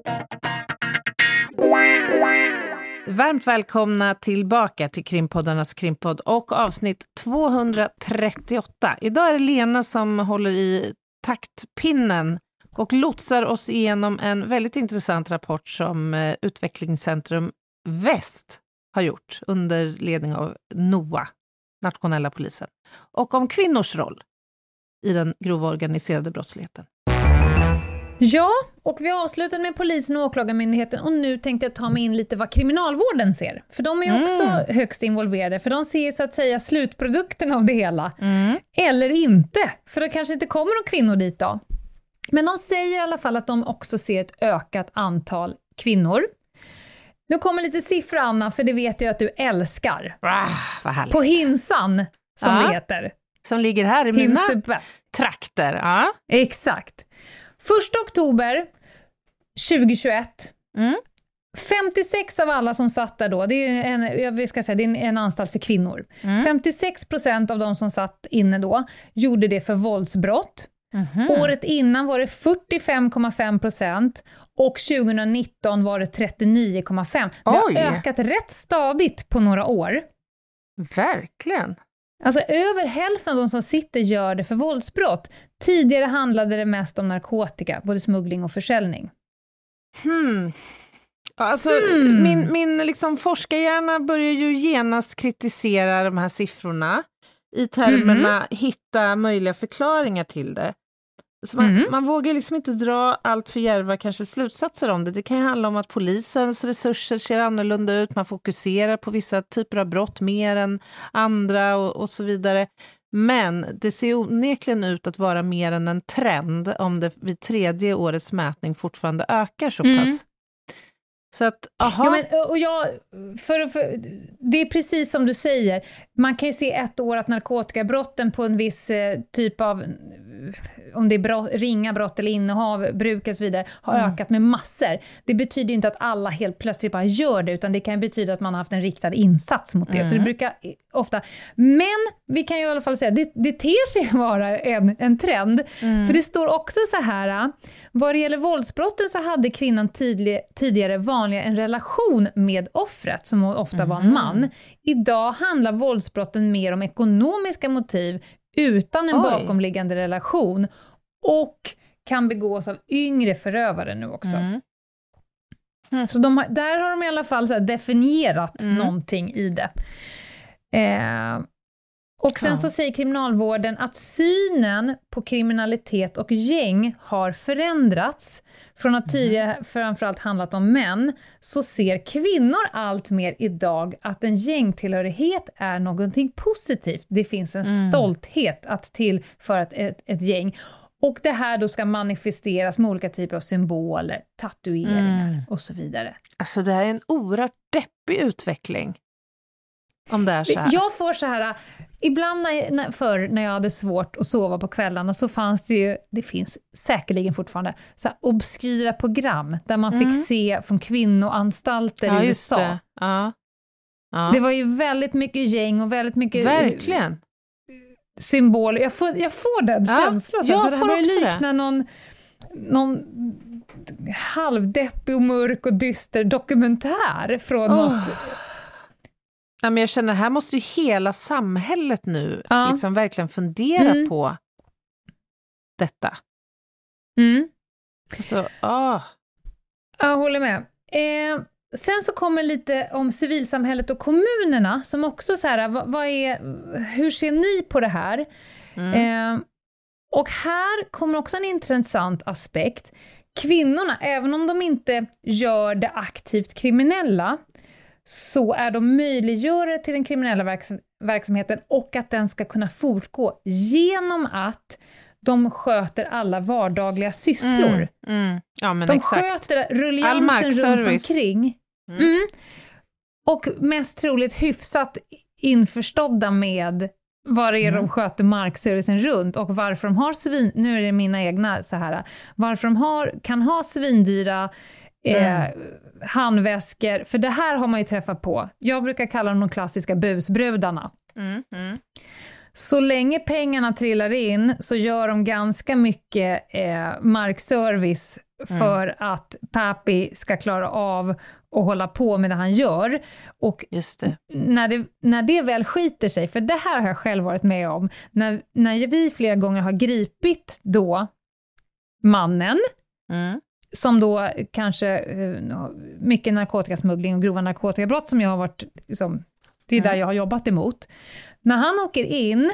Varmt välkomna tillbaka till Krimpoddarnas Krimpodd och avsnitt tvåhundratrettioåtta. Idag är det Lena som håller i taktpinnen och lotsar oss igenom en väldigt intressant rapport som Utvecklingscentrum Väst har gjort under ledning av NOA, nationella polisen, och om kvinnors roll i den grova organiserade brottsligheten. Ja, och vi avslutade med polisen och åklagarmyndigheten, och nu tänkte jag ta mig in lite vad kriminalvården ser. För de är ju också mm. högst involverade, för de ser så att säga slutprodukten av det hela. Mm. Eller inte, för det kanske inte kommer någon kvinnor dit då. Men de säger i alla fall att de också ser ett ökat antal kvinnor. Nu kommer lite siffror, Anna, för det vet jag att du älskar. Ah, vad härligt. På Hinsan, som ja, det heter. Som ligger här i mina Hinsebä. trakter. Ja. Exakt. Första oktober tjugohundratjugoett, mm. femtiosex av alla som satt där då, det är en, jag ska säga, det är en, en anstalt för kvinnor. Mm. femtiosex procent av de som satt inne då gjorde det för våldsbrott. Mm-hmm. Året innan var det fyrtiofem komma fem procent och tjugonitton var det trettionio komma fem. Det har Oj. ökat rätt stadigt på några år. Verkligen. Alltså över hälften av de som sitter gör det för våldsbrott. Tidigare handlade det mest om narkotika, både smuggling och försäljning. Hmm. Alltså hmm. min, min liksom forskarhjärna börjar ju genast kritisera de här siffrorna i termerna mm. hitta möjliga förklaringar till det. Så man, mm. man vågar liksom inte dra allt för djärva kanske slutsatser om det. Det kan ju handla om att polisens resurser ser annorlunda ut. Man fokuserar på vissa typer av brott mer än andra och, och så vidare. Men det ser onekligen ut att vara mer än en trend om det vid tredje årets mätning fortfarande ökar så pass. Mm. Så att, aha. Ja, men, och jag, för, för, det är precis som du säger. Man kan ju se ett år att narkotikabrotten på en viss eh, typ av, om det är brott, ringa brott eller innehav, bruk och så vidare, har mm. ökat med massor. Det betyder ju inte att alla helt plötsligt bara gör det, utan det kan betyda att man har haft en riktad insats mot det. Mm. Så det brukar ofta, men vi kan ju i alla fall säga, det, det ter sig vara en, en trend. Mm. För det står också så här, vad det gäller våldsbrotten så hade kvinnan tidlig, tidigare vanliga en relation med offret, som ofta mm. var en man. Idag handlar våldsbrotten mer om ekonomiska motiv, utan en Oj. bakomliggande relation och kan begås av yngre förövare nu också. Mm. Mm. Så de har, där har de i alla fall så här definierat Mm. någonting i det. Eh, och sen Ja. så säger kriminalvården att synen på kriminalitet och gäng har förändrats. Från att tidigare framförallt handlat om män, så ser kvinnor allt mer idag att en gängtillhörighet är någonting positivt. Det finns en Mm. stolthet att tillföra ett, ett, ett gäng. Och det här då ska manifesteras med olika typer av symboler, tatueringar Mm. och så vidare. Alltså det här är en oerhört deppig utveckling. Om det är så här. Jag får så här, ibland när, när, förr när jag hade svårt att sova på kvällarna så fanns det ju, det finns säkerligen fortfarande, så här obskyra program där man Mm. fick se från kvinnoanstalter Ja, i just U S A. det. Ja. Ja. Det var ju väldigt mycket gäng och väldigt mycket Verkligen. symboler. Jag får, jag får den Ja, känslan. Så jag att det här får börjar också det. likna någon, någon halvdeppig och mörk och dyster dokumentär från Åh. något. Ja, men jag känner, här måste ju hela samhället nu Ja. liksom verkligen fundera Mm. på detta. Mm. Alltså, ah. Jag håller med. Eh, sen så kommer lite om civilsamhället och kommunerna som också så här, vad, vad är, hur ser ni på det här? Mm. Eh, och här kommer också en intressant aspekt. Kvinnorna, även om de inte gör det aktivt kriminella, så är de möjliggörare till den kriminella verks- verksamheten och att den ska kunna fortgå genom att de sköter alla vardagliga sysslor. Mm. Mm. Ja, men De exakt. sköter All rulliansen runt markservice. omkring. Mm. Mm. Och mest troligt hyfsat införstådda med vad det är Mm. de sköter markservicen runt och varför de har svin... Nu är det mina egna så här. Varför de har, kan ha svindyra eh, Mm. handväskor. För det här har man ju träffat på. Jag brukar kalla dem de klassiska busbrudarna. Mm. Mm. Så länge pengarna trillar in så gör de ganska mycket eh, markservice för Mm. att Papi ska klara av att hålla på med det han gör. Och Just det. när det, när det väl skiter sig, för det här har jag själv varit med om, när, när vi flera gånger har gripit då mannen, Mm. som då kanske eh, mycket narkotikasmuggling och grova narkotikabrott som jag har varit, liksom, det är där Mm. jag har jobbat emot. När han åker in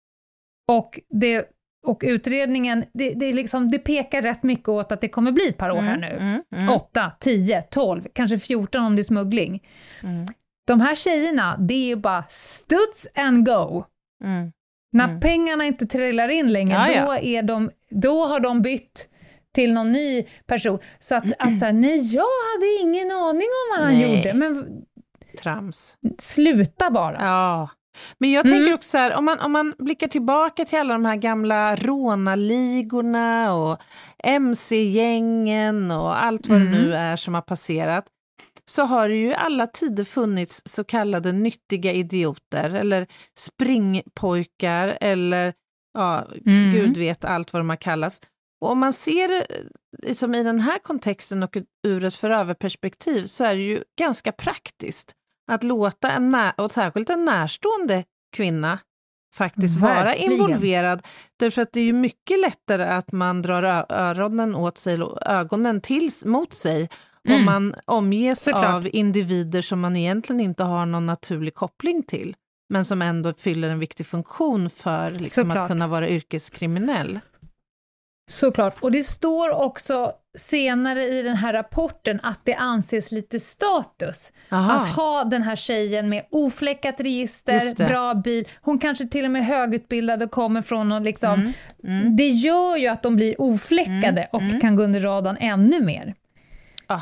och, det, och utredningen, det, det, är liksom, det pekar rätt mycket åt att det kommer bli ett par år här nu. Mm. Mm. åtta, tio, tolv, kanske fjorton om det är smuggling. Mm. De här tjejerna, det är ju bara studs and go. Mm. När Mm. pengarna inte trillar in längre, Ja, ja. Då, är de, då har de bytt till någon ny person. Så att, att så här, nej, jag hade ingen aning om vad han Nej. gjorde. Men Trams. sluta bara. Ja. Men jag tänker Mm. också så här, om man, om man blickar tillbaka till alla de här gamla rånarligorna och M C-gängen och allt vad Mm. det nu är som har passerat, så har det ju i alla tider funnits så kallade nyttiga idioter eller springpojkar eller ja, Mm. gud vet allt vad de har kallats. Och om man ser det liksom i den här kontexten och ur ett förövarperspektiv så är det ju ganska praktiskt att låta en, när, och särskilt en närstående kvinna faktiskt vara Verkligen. involverad. Därför att det är ju mycket lättare att man drar ö- öronen åt sig, eller ögonen till, mot sig Mm. om man omges Såklart. av individer som man egentligen inte har någon naturlig koppling till, men som ändå fyller en viktig funktion för liksom, att Såklart. kunna vara yrkeskriminell. Såklart. Och det står också senare i den här rapporten att det anses lite status. Aha. Att ha den här tjejen med ofläckat Just register, det. bra bil. Hon kanske till och med är högutbildad och kommer från någon liksom. Mm, mm. Det gör ju att de blir ofläckade Mm, och mm. kan gå under radarn ännu mer. Ah.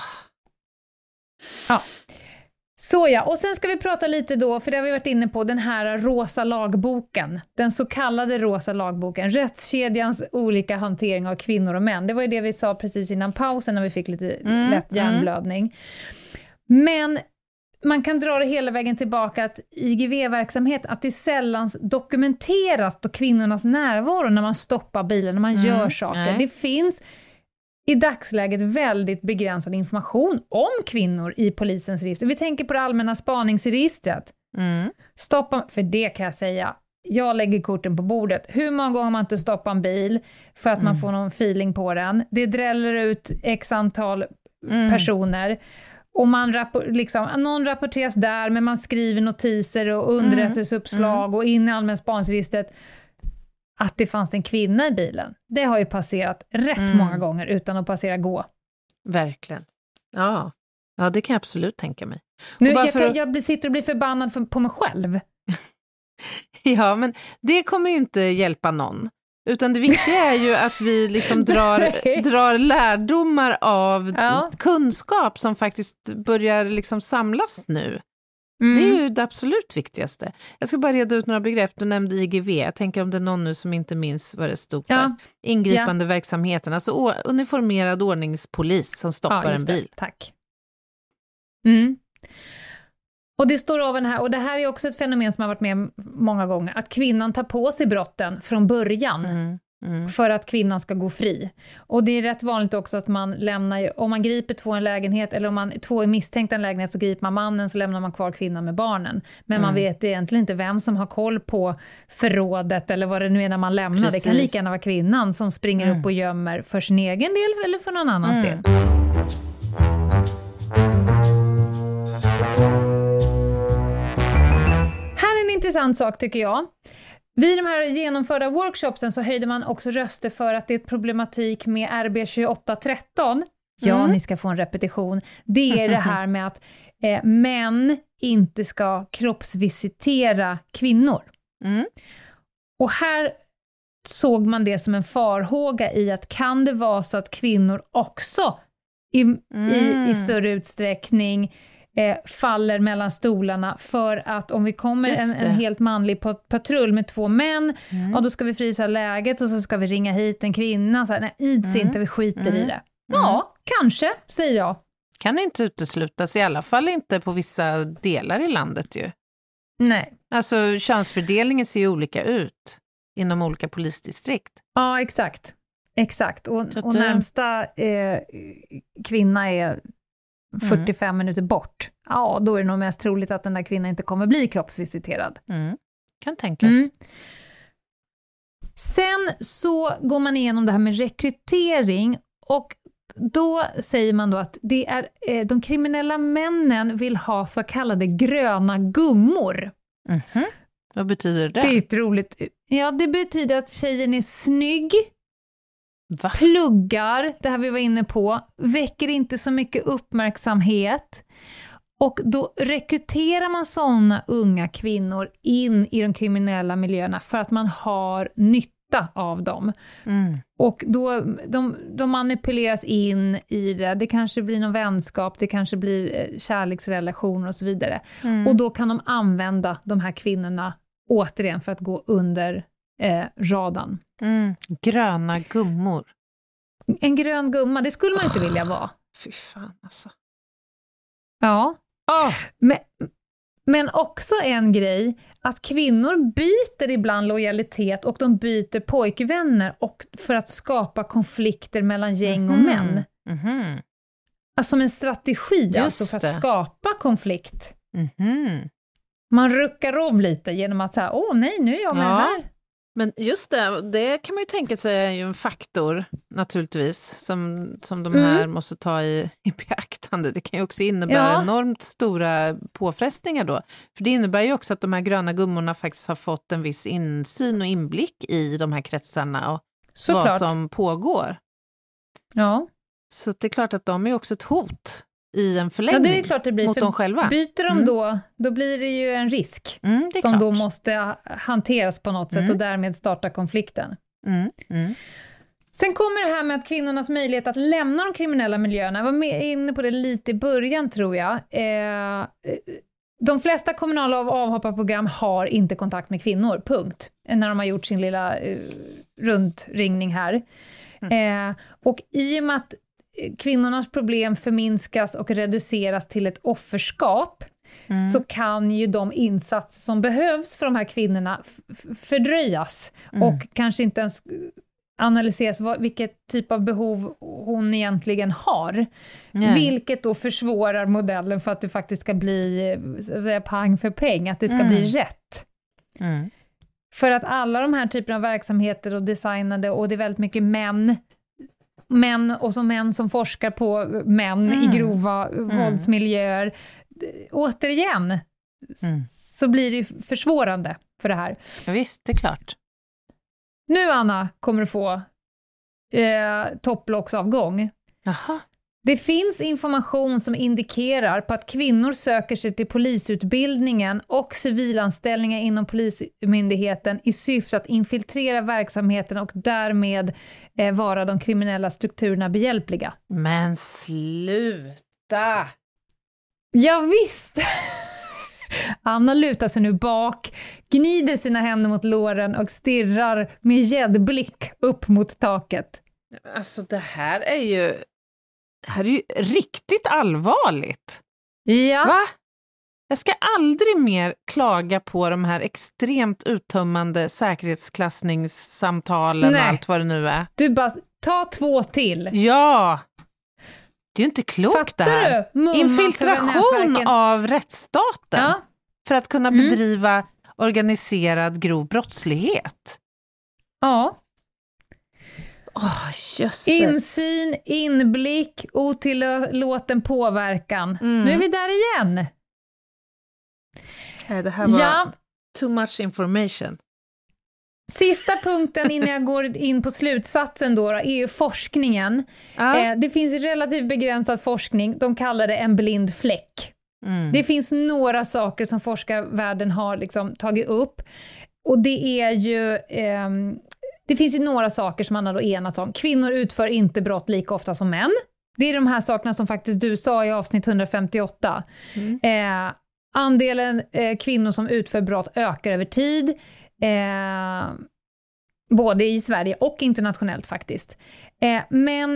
Ja. Så ja, och sen ska vi prata lite då, för det har vi varit inne på, den här rosa lagboken. Den så kallade rosa lagboken. Rättskedjans olika hantering av kvinnor och män. Det var ju det vi sa precis innan pausen när vi fick lite Mm, lätt hjärnblödning. Men man kan dra det hela vägen tillbaka att I G V-verksamhet, att det sällan dokumenteras då kvinnornas närvaro när man stoppar bilen, när man Mm, gör saker. nej. Det finns i dagsläget väldigt begränsad information om kvinnor i polisens register. Vi tänker på det allmänna spaningsregistret. Mm. Stoppa, för det kan jag säga, jag lägger korten på bordet. Hur många gånger har man inte stoppat en bil för att mm. man får någon feeling på den? Det dräller ut x antal mm. personer. Och man rappor- liksom, någon rapporteras där, men man skriver notiser och underrättelseuppslag mm. och in i allmän spaningsregistret att det fanns en kvinna i bilen. Det har ju passerat rätt mm. många gånger utan att passera gå. Verkligen. Ja, ja det kan jag absolut tänka mig. Nu, jag, för... jag sitter och blir förbannad för, på mig själv. Ja, men det kommer ju inte hjälpa någon. Utan det viktiga är ju att vi liksom drar, drar lärdomar av ja. kunskap som faktiskt börjar liksom samlas nu. Mm. Det är ju det absolut viktigaste. Jag ska bara reda ut några begrepp. Du nämnde I G V. Jag tänker om det är någon nu som inte minns vad det stod för. Ja. Ingripande ja. verksamheten. Alltså å- uniformerad ordningspolis som stoppar ja, en bil. Det. Tack. Mm. Och det står ovan här, och det här är också ett fenomen som har varit med många gånger, att kvinnan tar på sig brotten från början mm, mm. för att kvinnan ska gå fri. Och det är rätt vanligt också att man lämnar, om man griper två i en lägenhet, eller om man två är misstänkta i en lägenhet, så griper man mannen, så lämnar man kvar kvinnan med barnen. Men mm. man vet egentligen inte vem som har koll på förrådet eller vad det nu är när man lämnar. Precis. Det kan lika gärna vara kvinnan som springer mm. upp och gömmer för sin egen del eller för någon annans mm. del. Intressant sak tycker jag. Vid de här genomförda workshopsen så höjde man också röster för att det är ett problematik med R B tjugoåtta tretton. Ja, mm. ni ska få en repetition. Det är det här med att eh, män inte ska kroppsvisitera kvinnor. Mm. Och här såg man det som en farhåga i att kan det vara så att kvinnor också i, mm. i, i större utsträckning Eh, faller mellan stolarna, för att om vi kommer en, en helt manlig pat- patrull med två män, mm. ja, då ska vi frysa läget och så ska vi ringa hit en kvinna. Så här, nej, ids mm. inte, vi skiter mm. i det. Ja, mm. kanske, säger jag. Kan inte uteslutas, i alla fall inte på vissa delar i landet ju. Nej. Alltså könsfördelningen ser ju olika ut inom olika polisdistrikt. Ja, exakt. Exakt. Och, och närmsta eh, kvinna är fyrtiofem mm. minuter bort. Ja, då är det nog mest troligt att den där kvinnan inte kommer bli kroppsvisiterad. Mm. Kan tänkas. Mm. Sen så går man igenom det här med rekrytering, och då säger man då att det är eh, de kriminella männen vill ha så kallade gröna gummor. Mm-hmm. Vad betyder det? Det är ett roligt. Ja, det betyder att tjejen är snygg. Va? Pluggar, det här vi var inne på, väcker inte så mycket uppmärksamhet, och då rekryterar man sådana unga kvinnor in i de kriminella miljöerna för att man har nytta av dem. Mm. Och då de, de manipuleras in i det, det kanske blir någon vänskap, det kanske blir kärleksrelationer och så vidare. Mm. Och då kan de använda de här kvinnorna återigen för att gå under eh, radarn. Mm. Gröna gummor. En grön gumma, det skulle man inte oh, vilja vara. Fy fan alltså. Ja. Oh. Men, men också en grej, att kvinnor byter ibland lojalitet och de byter pojkvänner och för att skapa konflikter mellan gäng och mm-hmm. män. Mm-hmm. Alltså som en strategi, just alltså för att det. skapa konflikt. Mm-hmm. Man ruckar om lite genom att säga, åh nej, nu är jag med ja. här. Men just det, det kan man ju tänka sig är ju en faktor naturligtvis som, som de här mm. måste ta i, i beaktande. Det kan ju också innebära ja. enormt stora påfrestningar då. För det innebär ju också att de här gröna gummorna faktiskt har fått en viss insyn och inblick i de här kretsarna och såklart. Vad som pågår. Ja. Så det är klart att de är också ett hot i en förlängning, ja, det är klart det blir, mot dem själva. Byter de mm. då, då blir det ju en risk mm, som klart. då måste hanteras på något sätt mm. och därmed starta konflikten. Mm. Mm. Sen kommer det här med att kvinnornas möjlighet att lämna de kriminella miljöerna. Jag var med inne på det lite i början, tror jag. Eh, de flesta kommunala av avhopparprogram har inte kontakt med kvinnor, punkt. När de har gjort sin lilla eh, rundringning här. Mm. Eh, och i och med att kvinnornas problem förminskas och reduceras till ett offerskap mm. så kan ju de insatser som behövs för de här kvinnorna f- fördröjas mm. och kanske inte ens analyseras vad, vilket typ av behov hon egentligen har. Nej. Vilket då försvårar modellen för att det faktiskt ska bli så att säga, pang för peng, att det ska mm. bli rätt. Mm. För att alla de här typerna av verksamheter och designade, och det är väldigt mycket män, män och så män som forskar på män mm. i grova mm. våldsmiljöer. Återigen mm. så blir det försvårande för det här. Ja, visst, det är klart. Nu, Anna, kommer du få eh, topplocksavgång. Jaha. Det finns information som indikerar på att kvinnor söker sig till polisutbildningen och civilanställningar inom polismyndigheten i syfte att infiltrera verksamheten och därmed eh, vara de kriminella strukturerna behjälpliga. Men sluta! Ja, visst! Anna lutar sig nu bak, gnider sina händer mot låren och stirrar med gäddblick upp mot taket. Alltså det här är ju, det här är ju riktigt allvarligt. Ja. Va? Jag ska aldrig mer klaga på de här extremt uttömmande säkerhetsklassningssamtalen. Nej. Och allt vad det nu är. Du bara, ta två till. Ja! Det är ju inte klokt. Fattar det här. Du? Infiltration av rättsstaten ja. För att kunna mm. bedriva organiserad grov brottslighet. Ja. Åh, jösses. Insyn, inblick, otillåten påverkan. Mm. Nu är vi där igen. Nej, det här var ja. too much information. Sista punkten innan jag går in på slutsatsen då, är ju forskningen. Ja. Eh, det finns ju relativt begränsad forskning. De kallar det en blind fläck. Mm. Det finns några saker som forskarvärlden har liksom tagit upp. Och det är ju... Eh, det finns ju några saker som man har då enats om. Kvinnor utför inte brott lika ofta som män. Det är de här sakerna som faktiskt du sa i avsnitt hundrafemtioåtta. Mm. Eh, andelen eh, kvinnor som utför brott ökar över tid. Eh, både i Sverige och internationellt faktiskt. Eh, men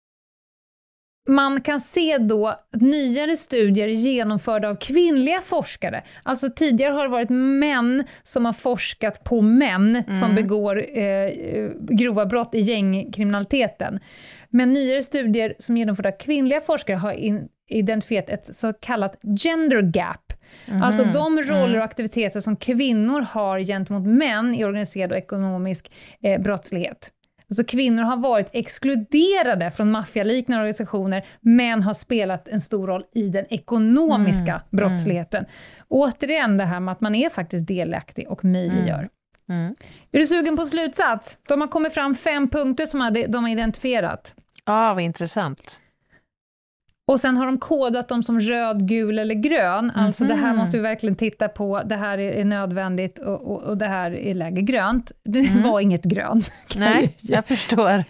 man kan se då nyare studier genomförda av kvinnliga forskare. Alltså tidigare har det varit män som har forskat på män mm. som begår eh, grova brott i gängkriminaliteten. Men nyare studier som genomförda av kvinnliga forskare har in, identifierat ett så kallat gender gap. Mm. Alltså de roller och aktiviteter som kvinnor har gentemot män i organiserad och ekonomisk eh, brottslighet. Alltså kvinnor har varit exkluderade från maffialiknande organisationer men har spelat en stor roll i den ekonomiska mm. brottsligheten. Mm. Återigen det här med att man är faktiskt delaktig och möjliggör. Mm. Mm. Är du sugen på slutsats? De har kommit fram fem punkter som de har identifierat. Ja, ah, vad intressant. Och sen har de kodat dem som röd, gul eller grön. Mm-hmm. Alltså det här måste vi verkligen titta på. Det här är nödvändigt och, och, och det här är läge grönt. Det mm. var inget grönt. Nej, jag förstår.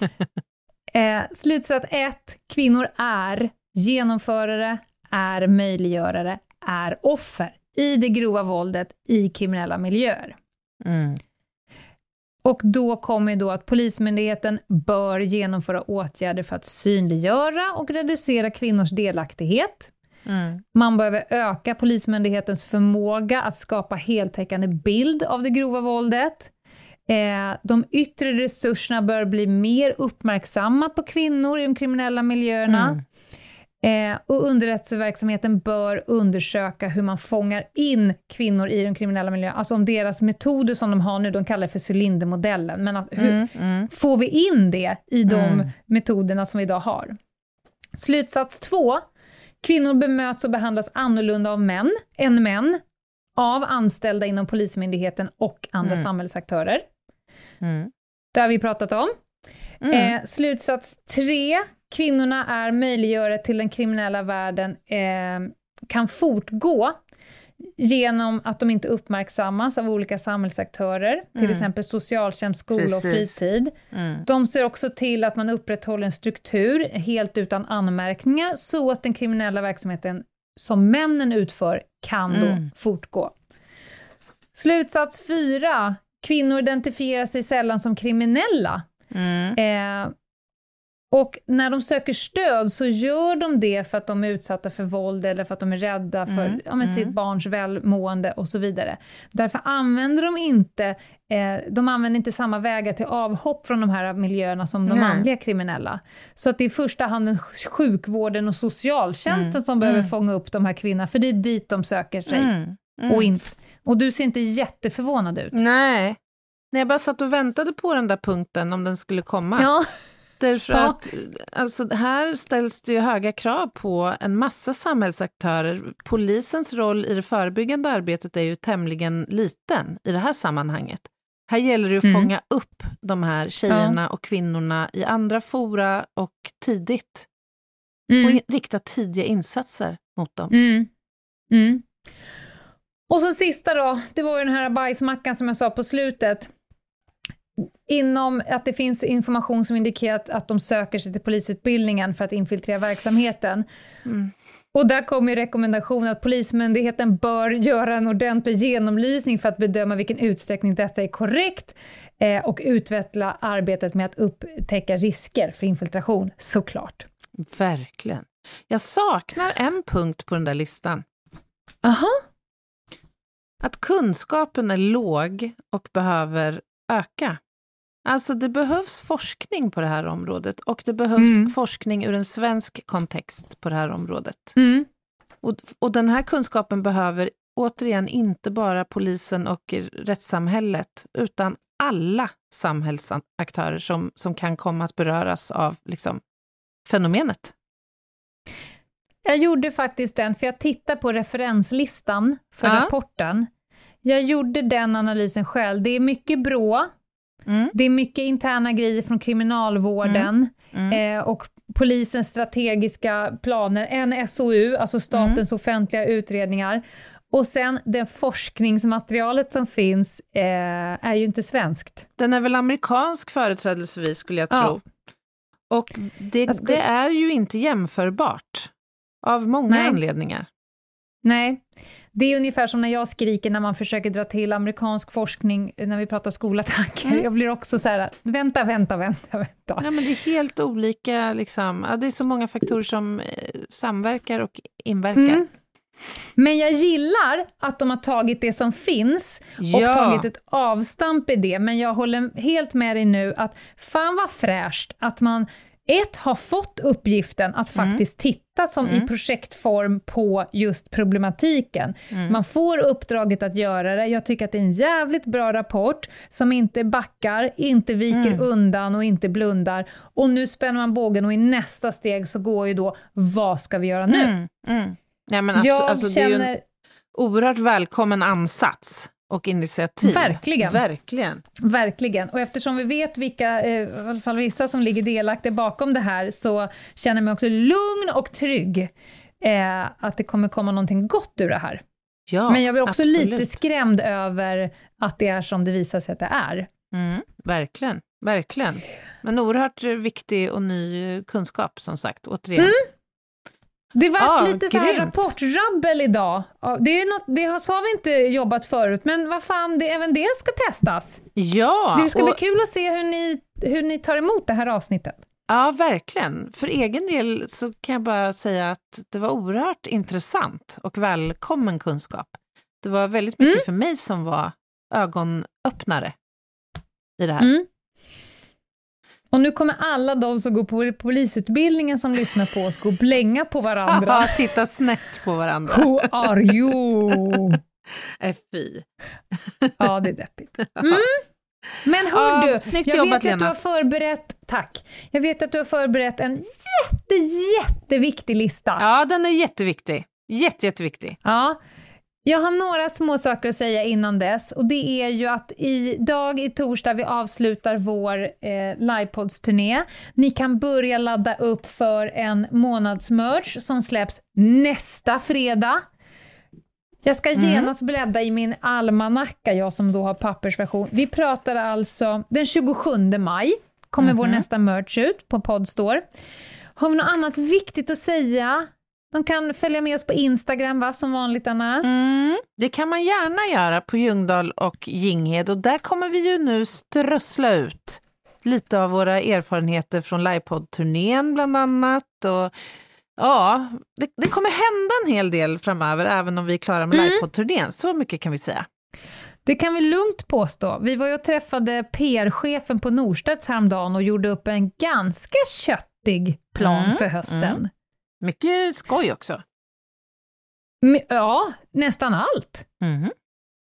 eh, slutsats ett. Kvinnor är genomförare, är möjliggörare, är offer i det grova våldet i kriminella miljöer. Mm. Och då kommer då att polismyndigheten bör genomföra åtgärder för att synliggöra och reducera kvinnors delaktighet. Mm. Man behöver öka polismyndighetens förmåga att skapa heltäckande bild av det grova våldet. Eh, de yttre resurserna bör bli mer uppmärksamma på kvinnor i de kriminella miljöerna. Mm. Eh, och underrättelseverksamheten bör undersöka hur man fångar in kvinnor i de kriminella miljöerna. Alltså om deras metoder som de har nu, de kallar det för cylindermodellen. Men att, hur mm, mm. får vi in det i de mm. metoderna som vi idag har? Slutsats två. Kvinnor bemöts och behandlas annorlunda av män än män. Av anställda inom polismyndigheten och andra mm. samhällsaktörer. Mm. Det har vi pratat om. Mm. Eh, slutsats tre. Kvinnorna är möjliggörare till den kriminella världen eh, kan fortgå genom att de inte uppmärksammas av olika samhällsaktörer, till mm. exempel socialtjänst, skola Precis. Och fritid. Mm. De ser också till att man upprätthåller en struktur helt utan anmärkningar så att den kriminella verksamheten som männen utför kan mm. då fortgå. Slutsats fyra. Kvinnor identifierar sig sällan som kriminella. Mm. Eh, Och när de söker stöd så gör de det för att de är utsatta för våld eller för att de är rädda för mm, ja, men mm. sitt barns välmående och så vidare. Därför använder de inte eh, de använder inte samma vägar till avhopp från de här miljöerna som de Nej. manliga kriminella. Så att det är i första hand den sjukvården och socialtjänsten mm, som behöver mm. fånga upp de här kvinnorna, för det är dit de söker sig. Mm, mm. Och, in, Och du ser inte jätteförvånad ut. Nej, när jag bara satt och väntade på den där punkten om den skulle komma. Ja. Därför Ja. att alltså, här ställs det ju höga krav på en massa samhällsaktörer. Polisens roll i det förebyggande arbetet är ju tämligen liten i det här sammanhanget. Här gäller det att Mm. fånga upp de här tjejerna ja. och kvinnorna i andra fora och tidigt. Mm. Och in- rikta tidiga insatser mot dem. Mm. Mm. Och så sista då, det var ju den här bajsmackan som jag sa på slutet. Inom att det finns information som indikerar att de söker sig till polisutbildningen för att infiltrera verksamheten. Mm. Och där kommer ju rekommendationen att polismyndigheten bör göra en ordentlig genomlysning för att bedöma vilken utsträckning detta är korrekt eh, och utveckla arbetet med att upptäcka risker för infiltration, såklart. Verkligen. Jag saknar en punkt på den där listan. Aha. Att kunskapen är låg och behöver öka. Alltså det behövs forskning på det här området och det behövs Mm. forskning ur en svensk kontext på det här området. Mm. Och, och den här kunskapen behöver återigen inte bara polisen och rättssamhället utan alla samhällsaktörer som, som kan komma att beröras av liksom, fenomenet. Jag gjorde faktiskt den, för jag tittade på referenslistan för Ja. rapporten. Jag gjorde den analysen själv. Det är mycket Brå, Mm. det är mycket interna grejer från kriminalvården Mm. eh, och polisens strategiska planer, en S O U, alltså statens Mm. offentliga utredningar. Och sen det forskningsmaterialet som finns eh, är ju inte svenskt. Den är väl amerikansk företrädelsevis skulle jag Ja. tro. Och det, Jag skulle- det är ju inte jämförbart av många Nej. anledningar. Nej, det är ungefär som när jag skriker när man försöker dra till amerikansk forskning när vi pratar skolattacker. Mm. Jag blir också så här, vänta, vänta, vänta, vänta. Ja, men det är helt olika, liksom. Ja, det är så många faktorer som eh, samverkar och inverkar. Mm. Men jag gillar att de har tagit det som finns och Ja. tagit ett avstamp i det. Men jag håller helt med dig nu att fan vad fräscht att man ett har fått uppgiften att Mm. faktiskt titta som Mm. i projektform på just problematiken. Mm. Man får uppdraget att göra det. Jag tycker att det är en jävligt bra rapport som inte backar, inte viker Mm. undan och inte blundar. Och nu spänner man bågen och i nästa steg så går ju då, vad ska vi göra nu? Mm. Mm. Ja, men absolut, Jag alltså, det är ju känner... en oerhört välkommen ansats och initiativ. Verkligen. Verkligen. Verkligen. Och eftersom vi vet vilka, eh, i alla fall vissa som ligger delaktiga bakom det här, så känner jag mig också lugn och trygg eh, att det kommer komma någonting gott ur det här. Ja, Men jag blir också absolut. lite skrämd över att det är som det visar sig att det är. Mm. Verkligen, verkligen. Men oerhört viktig och ny kunskap, som sagt, återigen. Mm. Det var Ah, lite så här grymt. rapportrabbel idag. Ja, det, är något, det har, så har vi inte jobbat förut, men vad fan, det, även det ska testas. Ja, Det ska och, bli kul att se hur ni, hur ni tar emot det här avsnittet. ja, verkligen. För egen del så kan jag bara säga att det var oerhört intressant och välkommen kunskap. Det var väldigt mycket Mm. för mig som var ögonöppnare i det här. Mm. Och nu kommer alla de som går på polisutbildningen som lyssnar på oss gå och blänga på varandra. Ja, titta snett på varandra. Who are you? Äh, fy. Ja, det är deppigt. Mm. Men hör Ja, du, snyggt jag jobbat, vet ju att du Lena. har förberett, tack. Jag vet att du har förberett en jätte, jätteviktig lista. Ja, den är jätteviktig. Jätte, jätteviktig. Ja. Jag har några små saker att säga innan dess, och det är ju att idag i torsdag vi avslutar vår eh, livepods-turné. Ni kan börja ladda upp för en månadsmerch som släpps nästa fredag. Jag ska Mm. genast bläddra i min almanacka, jag som då har pappersversion. Vi pratar alltså den tjugosjunde maj, kommer Mhm. vår nästa merch ut på Podstore. Har vi något annat viktigt att säga? De kan följa med oss på Instagram, va, som vanligt, Anna. Mm, det kan man gärna göra på Ljungdahl och Ginghede, och där kommer vi ju nu strössla ut lite av våra erfarenheter från livepodd-turnén bland annat. Och ja, det, det kommer hända en hel del framöver, även om vi är klara med Mm. livepodd-turnén. Så mycket kan vi säga. Det kan vi lugnt påstå. Vi var ju och träffade P R-chefen på Norstedts häromdagen och gjorde upp en ganska köttig plan Mm, för hösten. mm. Mycket skoj också. Men, ja, nästan allt. Mhm.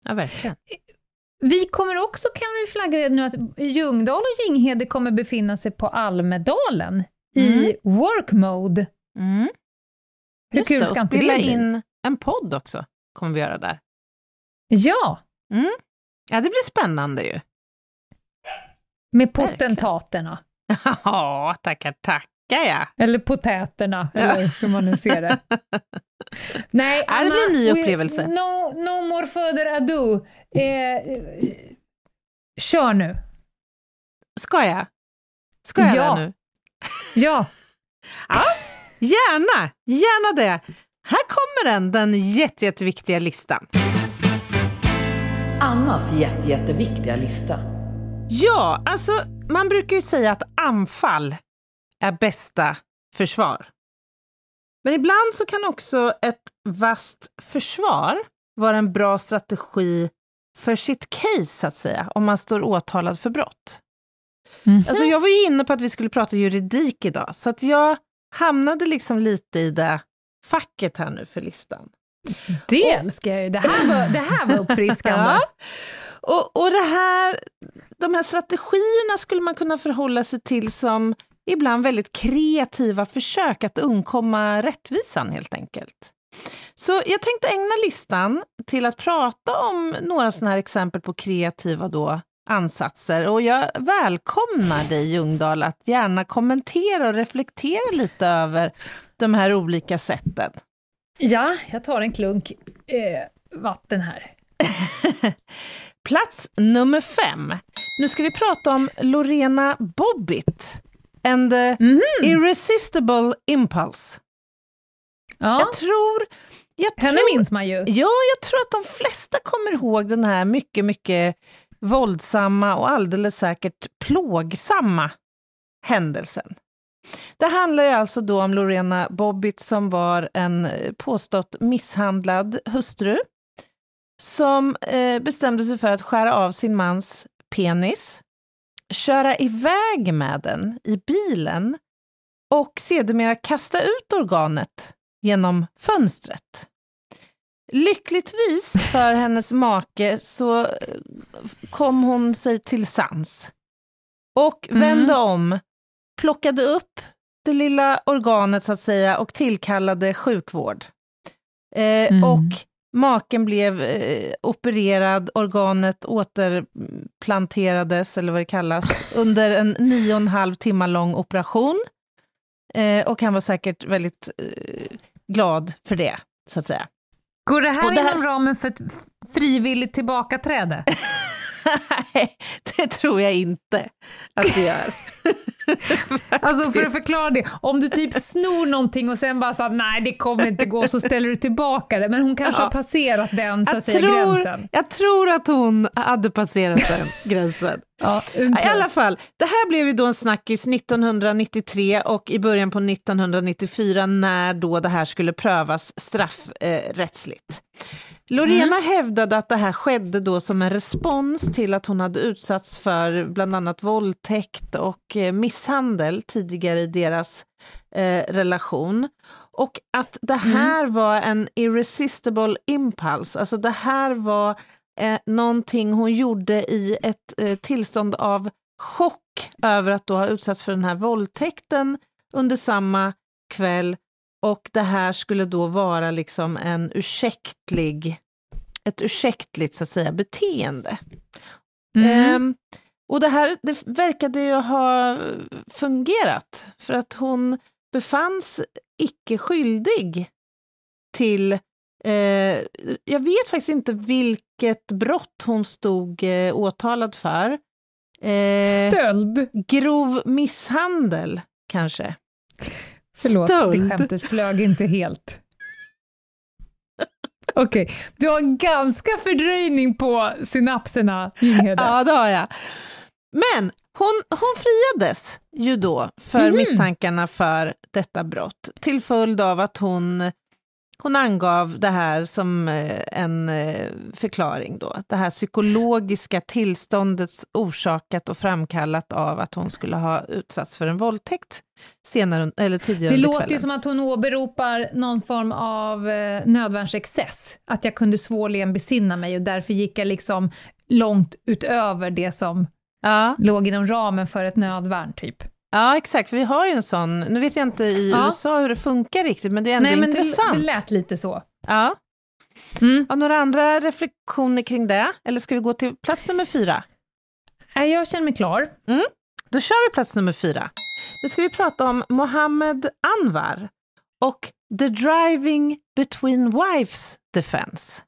Ja, verkligen. Vi kommer också, kan vi flagga redan nu, att Ljungdahl och Ginghede kommer befinna sig på Almedalen mm. i work mode. Mm. Hur Just kul det, ska och inte spela det bli? in en podd också, kommer vi göra där. Ja. Mm. Ja, det blir spännande ju. Med potentaterna. Ja, tackar, tackar ja. Eller potäterna, eller hur man nu ser det. Nej, Anna, det blir en ny upplevelse. We, no, no more further ado. Eh, kör nu. Ska jag? Ska jag ja. det nu? Ja. Ja, gärna, gärna det. Här kommer den, den jätte, jätteviktiga listan. Annas jätte, jätteviktiga lista. Ja, alltså man brukar ju säga att anfall är bästa försvar. Men ibland så kan också ett vasst försvar vara en bra strategi för sitt case, så att säga, om man står åtalad för brott. Mm-hmm. Alltså jag var ju inne på att vi skulle prata juridik idag, så att jag hamnade liksom lite i det facket här nu för listan. Det och, älskar jag ju. Det här var, det här var uppfriskande. Ja. Och, och det här, de här strategierna skulle man kunna förhålla sig till som ibland väldigt kreativa försök att undkomma rättvisan helt enkelt. Så jag tänkte ägna listan till att prata om några sådana här exempel på kreativa då ansatser. Och jag välkomnar dig, Ljungdahl, att gärna kommentera och reflektera lite över de här olika sätten. Ja, jag tar en klunk eh, vatten här. Plats nummer fem. Nu ska vi prata om Lorena Bobbitt and the mm-hmm. Irresistible Impulse. Ja. Jag tror... Jag Henne tror, minns man ju. Ja, jag tror att de flesta kommer ihåg den här mycket, mycket våldsamma och alldeles säkert plågsamma händelsen. Det handlar ju alltså då om Lorena Bobbitt som var en påstått misshandlad hustru som eh, bestämde sig för att skära av sin mans penis, köra iväg med den i bilen och sedermera kasta ut organet genom fönstret. Lyckligtvis för hennes make så kom hon sig till sans och vände mm. om, plockade upp det lilla organet så att säga och tillkallade sjukvård. Eh, mm. Och maken blev eh, opererad, organet återplanterades eller vad det kallas under en nio och en halv timmar lång operation. Eh, och han var säkert väldigt eh, glad för det, så att säga. Går det här, det här... inom ramen för ett frivilligt tillbakaträde? Nej, det tror jag inte att det gör. Alltså för att förklara det, om du typ snor någonting och sen bara så att nej det kommer inte gå, så ställer du tillbaka det, men hon kanske ja. har passerat den så att säga tror, gränsen. Jag tror att hon hade passerat den gränsen. Ja, I alla fall, det här blev ju då en snackis nittonhundranittiotre och i början på nittonhundranittiofyra när då det här skulle prövas straffrättsligt. Lorena mm. hävdade att det här skedde då som en respons till att hon hade utsatts för bland annat våldtäkt och eh, misshandel tidigare i deras eh, relation. Och att det här mm. var en irresistible impulse, alltså det här var eh, någonting hon gjorde i ett eh, tillstånd av chock över att då ha utsatts för den här våldtäkten under samma kväll. Och det här skulle då vara liksom en ursäktlig, ett ursäktligt så att säga beteende. Mm. Ehm, och det här det verkade ju ha fungerat för att hon befanns icke skyldig till, eh, jag vet faktiskt inte vilket brott hon stod eh, åtalad för. Eh, Stöld? Grov misshandel kanske. Förlåt, Stöld. Det skämtet flög inte helt. Okej, okay. Du har en ganska fördröjning på synapserna, Ginghede. Ja, det har jag. Men hon, hon friades ju då för mm. misstankarna för detta brott till följd av att hon hon angav det här som en förklaring då. Det här psykologiska tillståndets orsakat och framkallat av att hon skulle ha utsatts för en våldtäkt senare eller tidigare Det under låter kvällen. ju som att hon åberopar någon form av eh, nödvärnsexcess. Att jag kunde svårligen besinna mig och därför gick jag liksom långt utöver det som Ja. låg inom ramen för ett nödvärn typ. Ja, exakt. För vi har ju en sån, nu vet jag inte i Ja. U S A hur det funkar riktigt, men det är ändå Nej, men intressant. det, det lät lite så. Ja. Mm. Har några andra reflektioner kring det? Eller ska vi gå till plats nummer fyra? Nej, jag känner mig klar. Mm. Då kör vi plats nummer fyra. Nu ska vi prata om Mohammed Anwar och The Driving Between Wives Defense.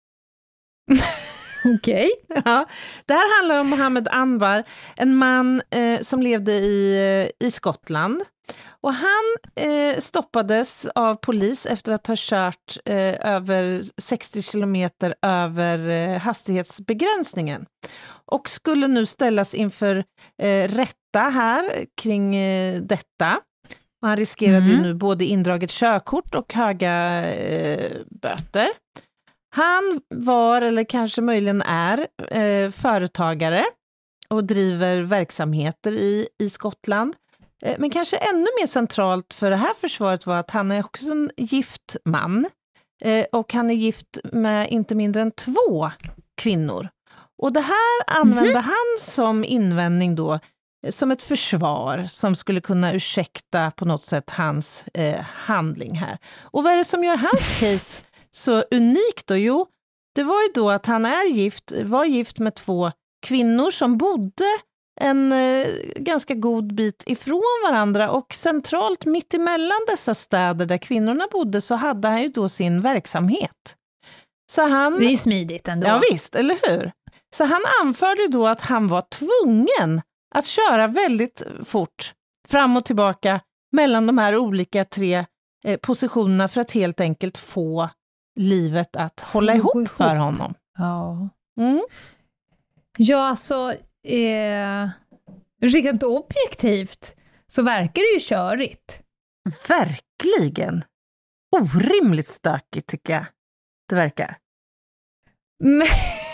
Okej. Ja, det här handlar om Mohammed Anwar, en man eh, som levde i, i Skottland. Och han eh, stoppades av polis efter att ha kört eh, över sextio kilometer över eh, hastighetsbegränsningen. Och skulle nu ställas inför eh, rätta här kring eh, detta. Och han riskerade Mm. ju nu både indraget körkort och höga eh, böter. Han var, eller kanske möjligen är, eh, företagare och driver verksamheter i, i Skottland. Eh, men kanske ännu mer centralt för det här försvaret var att han är också en gift man. Eh, och han är gift med inte mindre än två kvinnor. Och det här använde mm-hmm. han som invändning då, som ett försvar som skulle kunna ursäkta på något sätt hans eh, handling här. Och vad är det som gör hans case så unikt då? Jo, det var ju då att han är gift, var gift med två kvinnor som bodde en eh, ganska god bit ifrån varandra, och centralt mitt emellan dessa städer där kvinnorna bodde så hade han ju då sin verksamhet. Så han, det är ju smidigt ändå. Ja visst, eller hur? Så han anförde då att han var tvungen att köra väldigt fort fram och tillbaka mellan de här olika tre eh, positionerna för att helt enkelt få livet att hålla ihop, ihop för honom. Ja. Mm. Ja, alltså eh, riktigt objektivt så verkar det ju körigt. Verkligen. Orimligt stökigt tycker jag det verkar. Men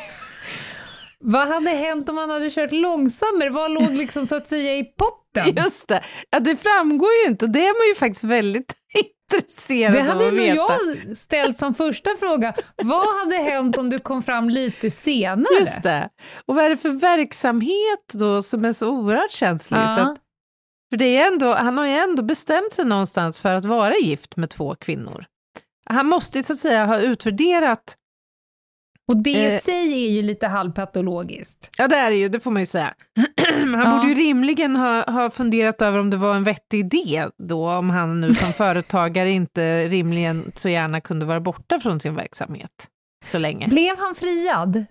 vad hade hänt om man hade kört långsammare? Vad låg liksom så att säga i potten? Just det. Ja, det framgår ju inte. Det är man ju faktiskt väldigt intresserad det av hade att nog veta. jag ställt som första fråga. Vad hade hänt om du kom fram lite senare? Just det. Och vad är det för verksamhet då som är så oerhört känslig? Ja. Så att, för det är ändå, han har ju ändå bestämt sig någonstans för att vara gift med två kvinnor. Han måste ju så att säga ha utvärderat. Och det i eh, sig är ju lite halvpatologiskt. Ja, det är det ju, det får man ju säga. Han Ja. borde ju rimligen ha, ha funderat över om det var en vettig idé då, om han nu som företagare inte rimligen så gärna kunde vara borta från sin verksamhet så länge. Blev han friad?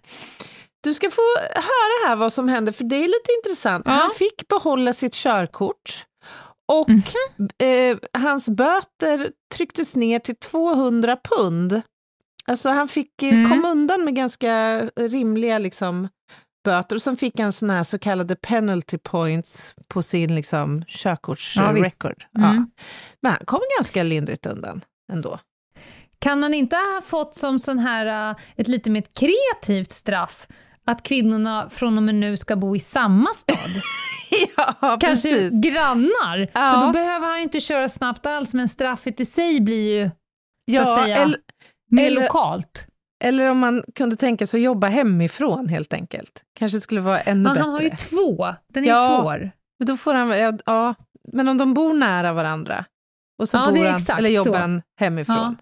Du ska få höra här vad som hände, för det är lite intressant. Ja. Han fick behålla sitt körkort och Mm-hmm. eh, hans böter trycktes ner till tvåhundra pund. Alltså han fick eh, Mm. kom undan med ganska rimliga liksom, böter, och sen fick han såna här så kallade penalty points på sin liksom, körkortsrecord. Ja, mm. ja. Men han kom ganska lindrigt undan ändå. Kan han inte ha fått som sån här uh, ett lite mer kreativt straff att kvinnorna från och med nu ska bo i samma stad? Ja, Kanske precis. grannar. Ja. För då behöver han ju inte köra snabbt alls, men straffet i sig blir ju Ja, så att säga eller, mer eller- lokalt. eller om man kunde tänka sig att jobba hemifrån helt enkelt. Kanske skulle vara ännu Men bättre. han har ju två, den är Ja. svår. Men då får han, ja, ja, men om de bor nära varandra och så Ja, bor det är han, exakt eller jobbar så. han hemifrån.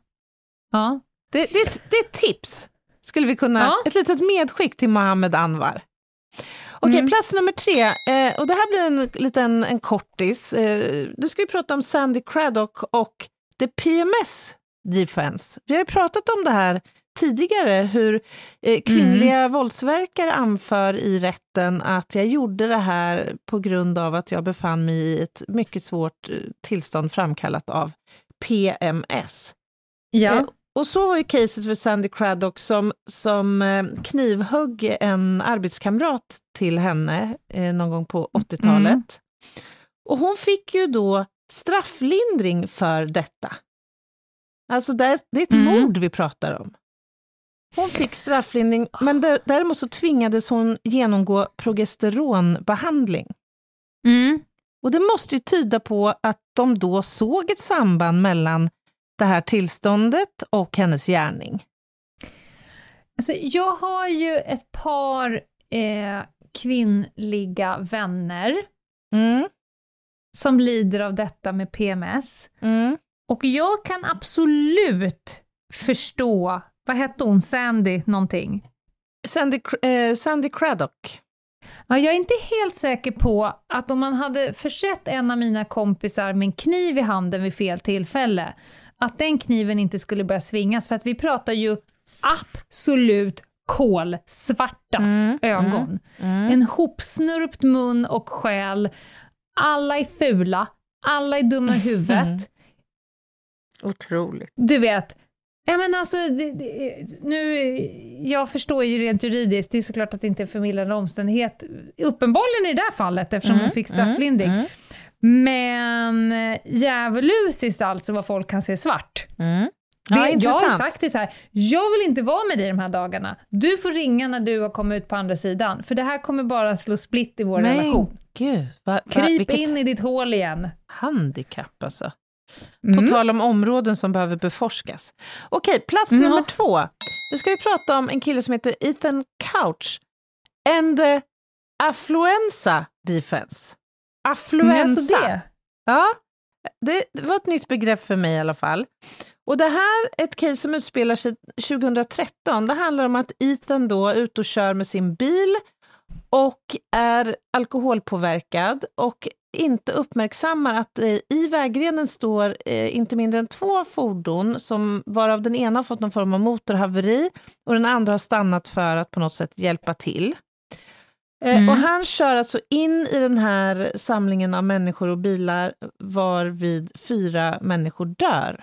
Ja. Det, det, är ett- det är ett tips. Skulle vi kunna, Ja. ett litet medskick till Mohammed Anwar. Okej, Mm. plats nummer tre. Eh, och det här blir en liten en kortis. Eh, nu ska vi prata om Sandy Craddock och the P M S Defense. Vi har ju pratat om det här tidigare, hur eh, kvinnliga Mm. våldsverkare anför i rätten att jag gjorde det här på grund av att jag befann mig i ett mycket svårt eh, tillstånd framkallat av P M S. Ja. Eh, och så var ju caset för Sandy Craddock som, som eh, knivhögg en arbetskamrat till henne eh, någon gång på åttiotalet. Mm. Och hon fick ju då strafflindring för detta. Alltså det är, det är ett Mm. mord vi pratar om. Hon fick strafflindring, men där, däremot så tvingades hon genomgå progesteronbehandling. Mm. Och det måste ju tyda på att de då såg ett samband mellan det här tillståndet och hennes gärning. Alltså, jag har ju ett par eh, kvinnliga vänner Mm, som lider av detta med P M S. mm. Och jag kan absolut förstå, vad hette hon, Sandy någonting? Sandy, eh, Sandy Craddock. Ja, jag är inte helt säker på att om man hade försett en av mina kompisar med en kniv i handen vid fel tillfälle, att den kniven inte skulle börja svingas, för att vi pratar ju absolut kolsvarta Mm, ögon. Mm. En hopsnurpt mun och själ. Alla är fula, alla är dumma i huvudet. Mm. Otroligt. Du vet, ja men alltså, det, det, nu, jag förstår ju rent juridiskt, det är såklart att det inte är en förmildrande omständighet, uppenbarligen i det här fallet, eftersom Mm, hon fick strafflindring. Mm, Men djävulusiskt alltså vad folk kan se svart. mm. Det, Ja, jag har intressant. sagt det så här, jag vill inte vara med dig de här dagarna. Du får ringa när du har kommit ut på andra sidan, för det här kommer bara slå split i vår Men relation. gud, va, va, Kryp vilket in i ditt hål igen. handikapp alltså. Mm. På tal om områden som behöver beforskas. Okej, plats Mm. nummer två. Nu ska vi prata om en kille som heter Ethan Couch. And the affluenza defense. Affluenza. Men det. Ja, det, det var ett nytt begrepp för mig i alla fall. Och det här är ett case som utspelar sig tjugohundratretton. Det handlar om att Ethan då är ute och kör med sin bil och är alkoholpåverkad och inte uppmärksammar att eh, i vägrenen står eh, inte mindre än två fordon, som varav den ena har fått någon form av motorhaveri och den andra har stannat för att på något sätt hjälpa till. Eh, Mm. Och han kör alltså in i den här samlingen av människor och bilar, varvid fyra människor dör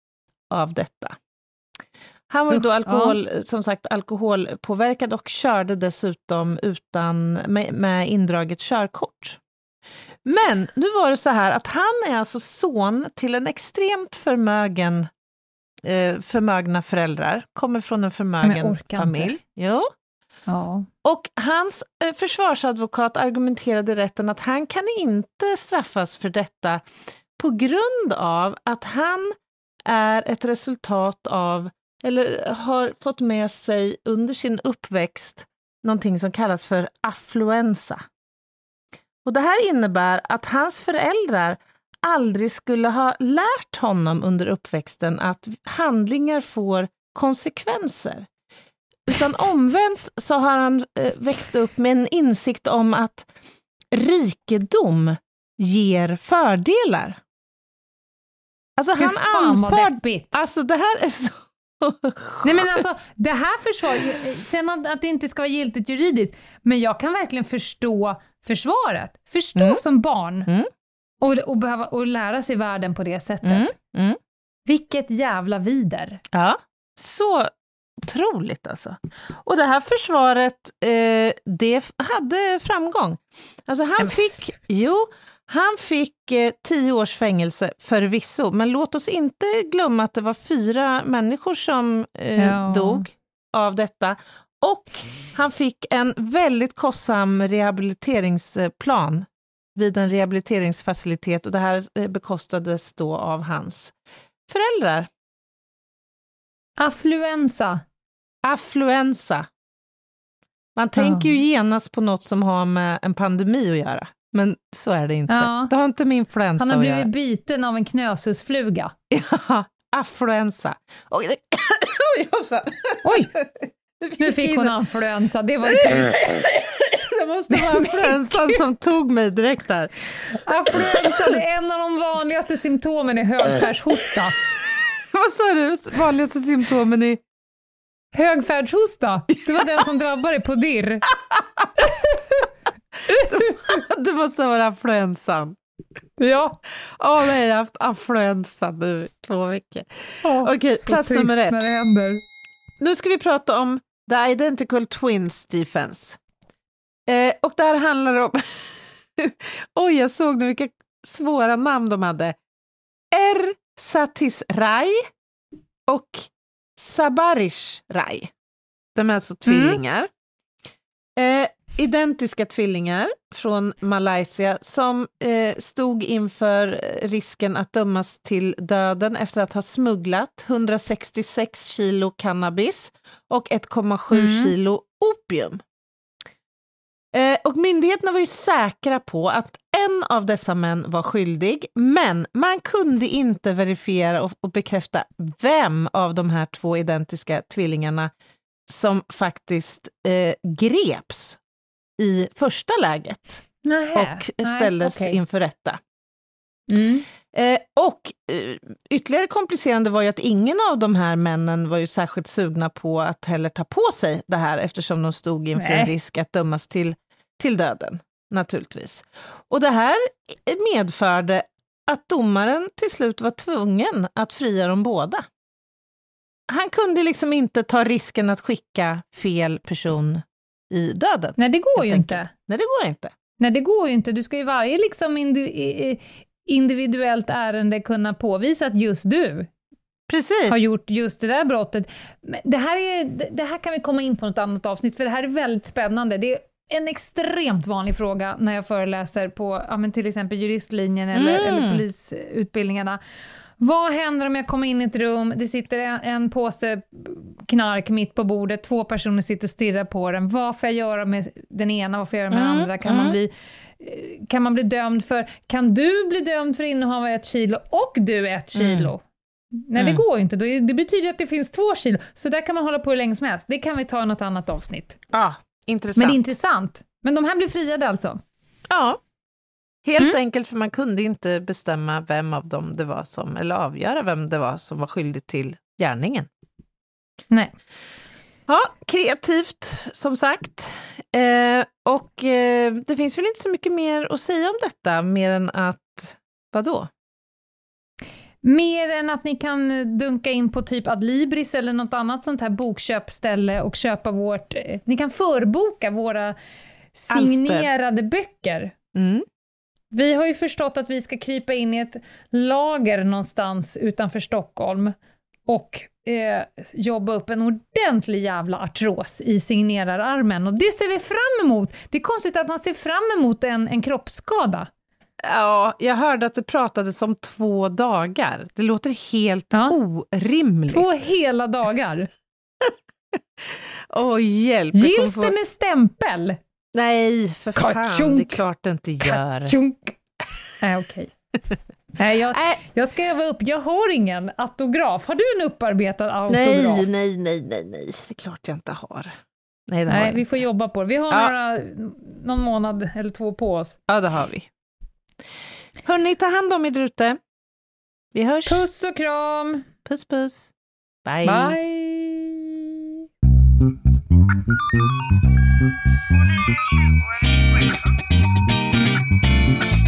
av detta. Han var ju då Usch, alkohol, som sagt alkoholpåverkad och körde dessutom utan, med, med indraget körkort. Men nu var det så här att han är alltså son till en extremt förmögen, eh, förmögna föräldrar, kommer från en Men förmögen orkar familj. inte. Jo. Ja. Och hans eh, försvarsadvokat argumenterade i rätten att han kan inte straffas för detta på grund av att han är ett resultat av, eller har fått med sig under sin uppväxt, någonting som kallas för affluenza. Och det här innebär att hans föräldrar aldrig skulle ha lärt honom under uppväxten att handlingar får konsekvenser. Utan omvänt så har han eh, växt upp med en insikt om att rikedom ger fördelar. Alltså Fy han fan vad anför... deppigt. Alltså det här är så... Nej men alltså, det här försvar, sen att, att det inte ska vara giltigt juridiskt, men jag kan verkligen förstå försvaret. Förstå Mm. som barn Mm. och, och behöva och lära sig världen på det sättet. Mm. Mm. Vilket jävla vider. Ja, så otroligt alltså. Och det här försvaret, eh, det hade framgång. Alltså han Men- fick, jo, han fick eh, tio års fängelse förvisso, men låt oss inte glömma att det var fyra människor som eh, Ja. dog av detta. Och han fick en väldigt kostsam rehabiliteringsplan vid en rehabiliteringsfacilitet, och det här eh, bekostades då av hans föräldrar. Affluenza. Affluenza. Man tänker ju genast på något som har med en pandemi att göra. Men så är det inte. Ja. Det har inte med influensa Han har att blivit göra. biten av en knösusfluga. Ja, affluensa. Oj, det... Oj, hoppsan. Oj, Nu nu fick hon in- influensa. Det var ju trist. Det måste vara influensan som tog mig direkt där. Affluensa, det är en av de vanligaste symptomen i högfärdshosta. Vad sa du? Vanligaste symptomen i... Högfärdshosta, det var den som drabbade på dirr. Det måste vara affluensan. Ja. Åh nej, jag har haft affluensa nu i två veckor. Oh, Okej, plats nummer ett. när det händer. Nu ska vi prata om The Identical Twins Defense. Eh, och där handlar det om... Oj, jag såg nu vilka svåra namn de hade. Er Satisrai och Sabarish Rai. De är alltså tvillingar. Mm. Eh, identiska tvillingar från Malaysia som eh, stod inför risken att dömas till döden efter att ha smugglat hundrasextiosex kilo cannabis och ett komma sju mm. kilo opium. Eh, och myndigheterna var ju säkra på att en av dessa män var skyldig, men man kunde inte verifiera och, och bekräfta vem av de här två identiska tvillingarna som faktiskt eh, greps i första läget. Nähe. Och ställdes Nej, okay. inför rätta. Mm. Eh, och eh, ytterligare komplicerande var ju att ingen av de här männen var ju särskilt sugna på att heller ta på sig det här, eftersom de stod inför Nej. en risk att dömas till, till döden, naturligtvis. Och det här medförde att domaren till slut var tvungen att fria dem båda. Han kunde liksom inte ta risken att skicka fel person i döden. Nej, det går ju inte. Nej, det går inte. Nej, det går ju inte. Du ska ju varje liksom indi- individuellt ärende kunna påvisa att just du Precis. har gjort just det där brottet. Men det här, är, det här kan vi komma in på något annat avsnitt, för det här är väldigt spännande. Det är en extremt vanlig fråga när jag föreläser på ja, men till exempel juristlinjen eller, mm. eller polisutbildningarna. Vad händer om jag kommer in i ett rum, det sitter en, en påse knark mitt på bordet, två personer sitter och stirrar på den. Vad får jag göra med den ena, vad får jag göra med mm, den andra? Kan, mm. man bli, kan man bli dömd för, kan du bli dömd för innehav av ett kilo och du ett kilo? Mm. Nej, mm. det går ju inte. Det betyder att det finns två kilo. Så där kan man hålla på hur länge som helst. Det kan vi ta i något annat avsnitt. Ja, intressant. Men det är intressant. Men de här blir friade alltså? Ja. Helt mm. enkelt för man kunde inte bestämma vem av dem det var som, eller avgöra vem det var som var skyldig till gärningen. Nej. Ja, kreativt som sagt. Eh, och eh, det finns väl inte så mycket mer att säga om detta, mer än att, vadå? Mer än att ni kan dunka in på typ Adlibris eller något annat sånt här bokköpställe och köpa vårt, eh, ni kan förboka våra signerade Alster. böcker. Mm. Vi har ju förstått att vi ska krypa in i ett lager någonstans utanför Stockholm och eh, jobba upp en ordentlig jävla artros i signerararmen. Och det ser vi fram emot. Det är konstigt att man ser fram emot en, en kroppsskada. Ja, jag hörde att det pratades om två dagar. Det låter helt ja. orimligt. Två hela dagar. Åh, oh, hjälp. Gills det få... med stämpel? Nej, för fan, Kachunk. Det är klart det inte gör. Kachunk. Nej, okej. Okay. Nej, jag, jag ska öva upp. Jag har ingen autograf. Har du en upparbetad autograf? Nej, nej, nej, nej, nej. Det är klart jag inte har. Nej, det nej har vi inte. får jobba på det. Vi har ja. några, någon månad eller två på oss. Ja, det har vi. Hörrni, ta hand om er där ute. Vi hörs. Puss och kram. Puss, puss. Bye. Bye.